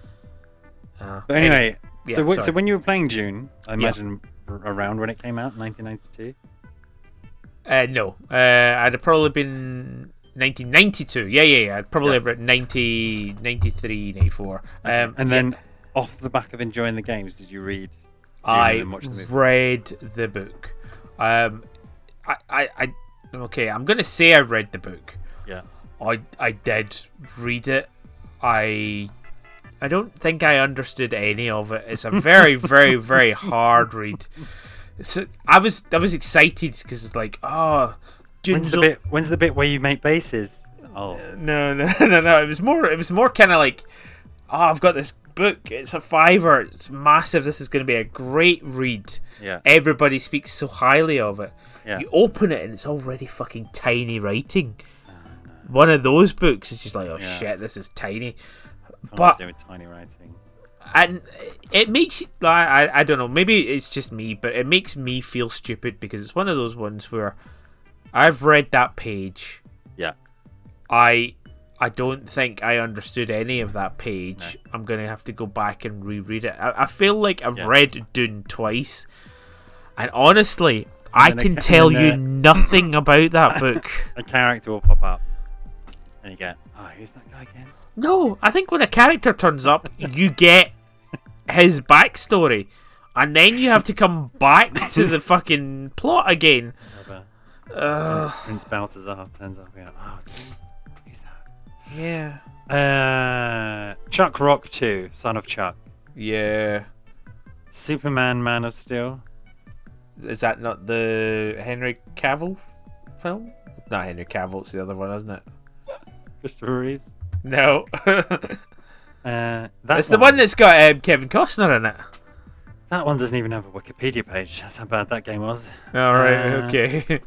S1: Uh,
S2: But anyway,
S1: yeah,
S2: so what, so
S1: sorry.
S2: when you were playing Dune, I imagine r- around when it came out, nineteen ninety-two.
S1: Uh, no, uh, I'd have probably been nineteen ninety-two. Yeah, yeah, yeah. I'd probably
S2: Yeah.
S1: about ninety, ninety-three, ninety-four. Um,
S2: and
S1: yeah.
S2: then off the back of enjoying the games, did you read Dune and
S1: I
S2: then watch the movie?
S1: read the book. Um, I, I, I, okay, I'm gonna say I read the book.
S2: Yeah.
S1: I, I did read it. I, I don't think I understood any of it. It's a very, very, very hard read. So I was, I was excited because it's like, oh,
S2: When's
S1: Dune's
S2: the
S1: o-
S2: bit? When's the bit where you make bases? Oh,
S1: No, no, no, no. It was more. It was more kind of like, oh, I've got this book. It's a fiver. It's massive. This is going to be a great read.
S2: yeah,
S1: Everybody speaks so highly of it.
S2: yeah.
S1: You open it and it's already fucking tiny writing. One of those books is just like, oh
S2: Yeah.
S1: shit, this is tiny.
S2: Can't
S1: But
S2: do with tiny writing.
S1: and it makes you, I, I I don't know, maybe it's just me, but it makes me feel stupid because it's one of those ones where I've read that page.
S2: Yeah.
S1: I I don't think I understood any of that page. I'm gonna have to go back and reread it. I, I feel like I've
S2: Yeah.
S1: read Dune twice, and honestly, I
S2: then a
S1: can
S2: ca-
S1: tell
S2: and
S1: you
S2: then
S1: nothing about that book.
S2: A character will pop up, and you get, oh, who's that guy again?
S1: No, I think when a character turns up, you get his backstory, and then you have to come back to the fucking plot again.
S2: Whatever.
S1: Uh,
S2: Prince Balthazar turns up. And you're like, oh, dude, who's
S1: yeah,
S2: that? Uh, Chuck Rock two, Son of Chuck.
S1: yeah.
S2: Superman, Man of Steel.
S1: Is that not the Henry Cavill film? Not Henry Cavill, it's the other one, isn't it?
S2: Christopher Reeves.
S1: No.
S2: Uh, that
S1: It's the one that's got um, Kevin Costner in it.
S2: That one doesn't even have a Wikipedia page. That's how bad that game was.
S1: Alright,
S2: Uh,
S1: okay.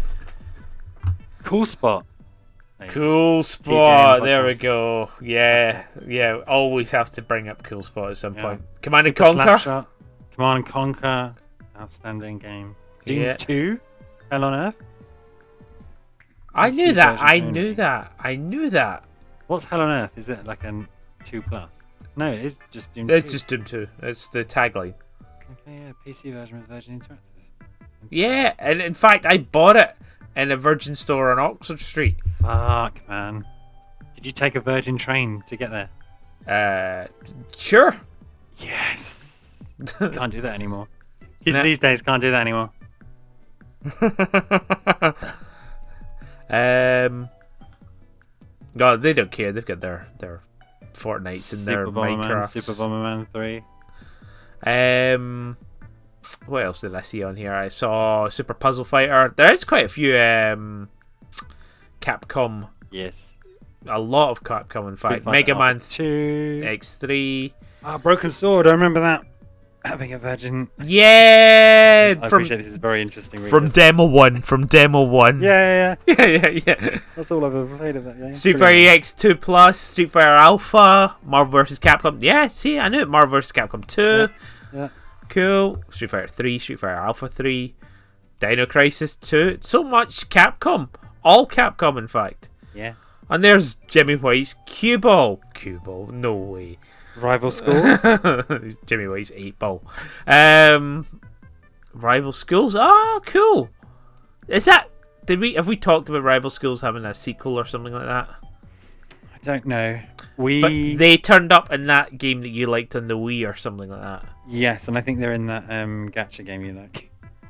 S2: Cool Spot. Hey,
S1: Cool
S2: T J
S1: Spot,
S2: and
S1: there we
S2: podcasts.
S1: go. Yeah, yeah, always have to bring up Cool Spot at some
S2: Yeah.
S1: point. Command and
S2: Super
S1: Conquer?
S2: Slapshot. Command and Conquer. Outstanding game. Doom
S1: Yeah.
S2: two. Hell on Earth.
S1: I
S2: P C
S1: knew that,
S2: version
S1: I
S2: only.
S1: knew that, I knew that.
S2: What's Hell on Earth? Is it like a two plus? No, it is just Doom
S1: It's
S2: two.
S1: just Doom two, it's the tagline.
S2: Okay, yeah, P C version was Virgin Interactive.
S1: Yeah, and in fact, I bought it in a Virgin store on Oxford Street.
S2: Fuck, man. Did you take a Virgin train to get there?
S1: Uh, sure.
S2: Yes. Can't do that anymore. Kids
S1: Nah.
S2: these days can't do that anymore.
S1: um, No, they don't care. They've got their their Fortnites and
S2: Super
S1: their
S2: Bomberman,
S1: Minecraft.
S2: Super Bomberman three.
S1: Um, what else did I see on here? I saw Super Puzzle Fighter. There is quite a few um, Capcom.
S2: Yes.
S1: A lot of Capcom, in
S2: Street
S1: fact.
S2: Fighter
S1: Mega Man
S2: two.
S1: X three.
S2: Ah, Broken Sword. I remember that. Having a Virgin.
S1: Yeah,
S2: I
S1: from
S2: appreciate this is very interesting.
S1: from
S2: readers.
S1: Demo One. From Demo One.
S2: Yeah, yeah, yeah.
S1: yeah, yeah, yeah.
S2: That's all I've ever played of that game.
S1: Street Fighter
S2: Brilliant.
S1: E X two Plus, Street Fighter Alpha, Marvel versus. Capcom. Yeah, see, I knew it. Marvel versus. Capcom two.
S2: Yeah, yeah.
S1: Cool. Street Fighter three, Street Fighter Alpha three, Dino Crisis two. So much Capcom. All Capcom, in fact.
S2: Yeah.
S1: And there's Jimmy White's Cue Ball. Cue Ball, no way.
S2: Rival Schools.
S1: Jimmy White's eight Ball. Um, Rival Schools. Oh, cool. Is that? Did we have we talked about Rival Schools having a sequel or something like that?
S2: I don't know. We.
S1: But they turned up in that game that you liked on the Wii or something like that.
S2: Yes, and I think they're in that um, gacha game you like.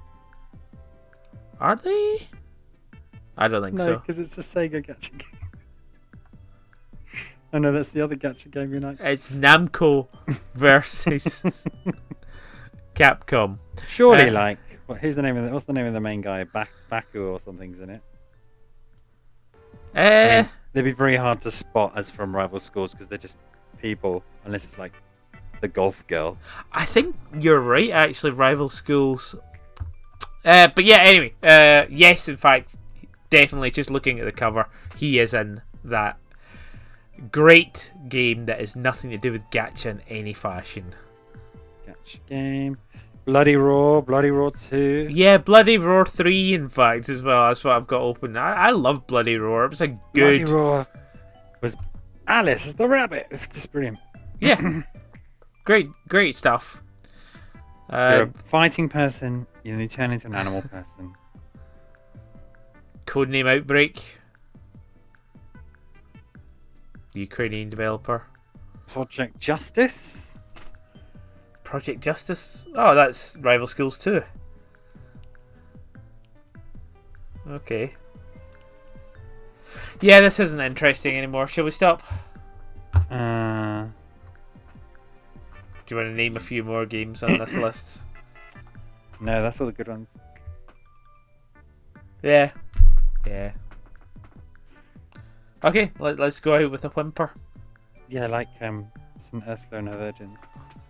S1: Are they? I don't think
S2: No,
S1: so.
S2: because it's a Sega gacha game. Oh no, that's the other gacha game you like.
S1: It's Namco versus Capcom.
S2: Surely,
S1: Uh,
S2: like, what? Who's the name of the? What's the name of the main guy? Bak- Baku or something's in it.
S1: Uh,
S2: I mean, they'd be very hard to spot as from Rival Schools because they're just people, unless it's like the golf girl.
S1: I think you're right, actually, Rival Schools. Uh, but yeah, anyway, uh, yes, in fact, definitely, just looking at the cover, he is in that great game that is nothing to do with gacha in any fashion.
S2: Gacha game. Bloody Roar, Bloody Roar two.
S1: Yeah, Bloody Roar three, in fact, as well. That's what I've got open. I, I love Bloody Roar. It was a good...
S2: Bloody Roar was Alice the rabbit. It's just brilliant.
S1: Yeah. great, great stuff. Uh,
S2: You're a fighting person, you then turn into an animal person.
S1: Codename Outbreak. Ukrainian developer.
S2: Project Justice.
S1: Project Justice. Oh, that's Rival Schools too. Okay. Yeah, this isn't interesting anymore. Shall we stop?
S2: Uh,
S1: Do you want to name a few more games on this list?
S2: no, that's all the good ones.
S1: Yeah. Yeah. Okay, let, let's go out with a whimper.
S2: Yeah, like um, some Ursula and her virgins.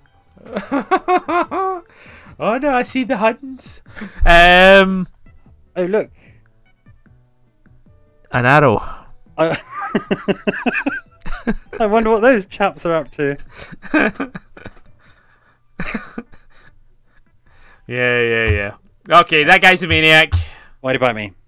S1: Oh no, I see the Huns. Um,
S2: Oh look,
S1: an arrow.
S2: I, I wonder what those chaps are up to.
S1: Yeah, yeah, yeah. Okay, that guy's a maniac.
S2: Why'd you bite me?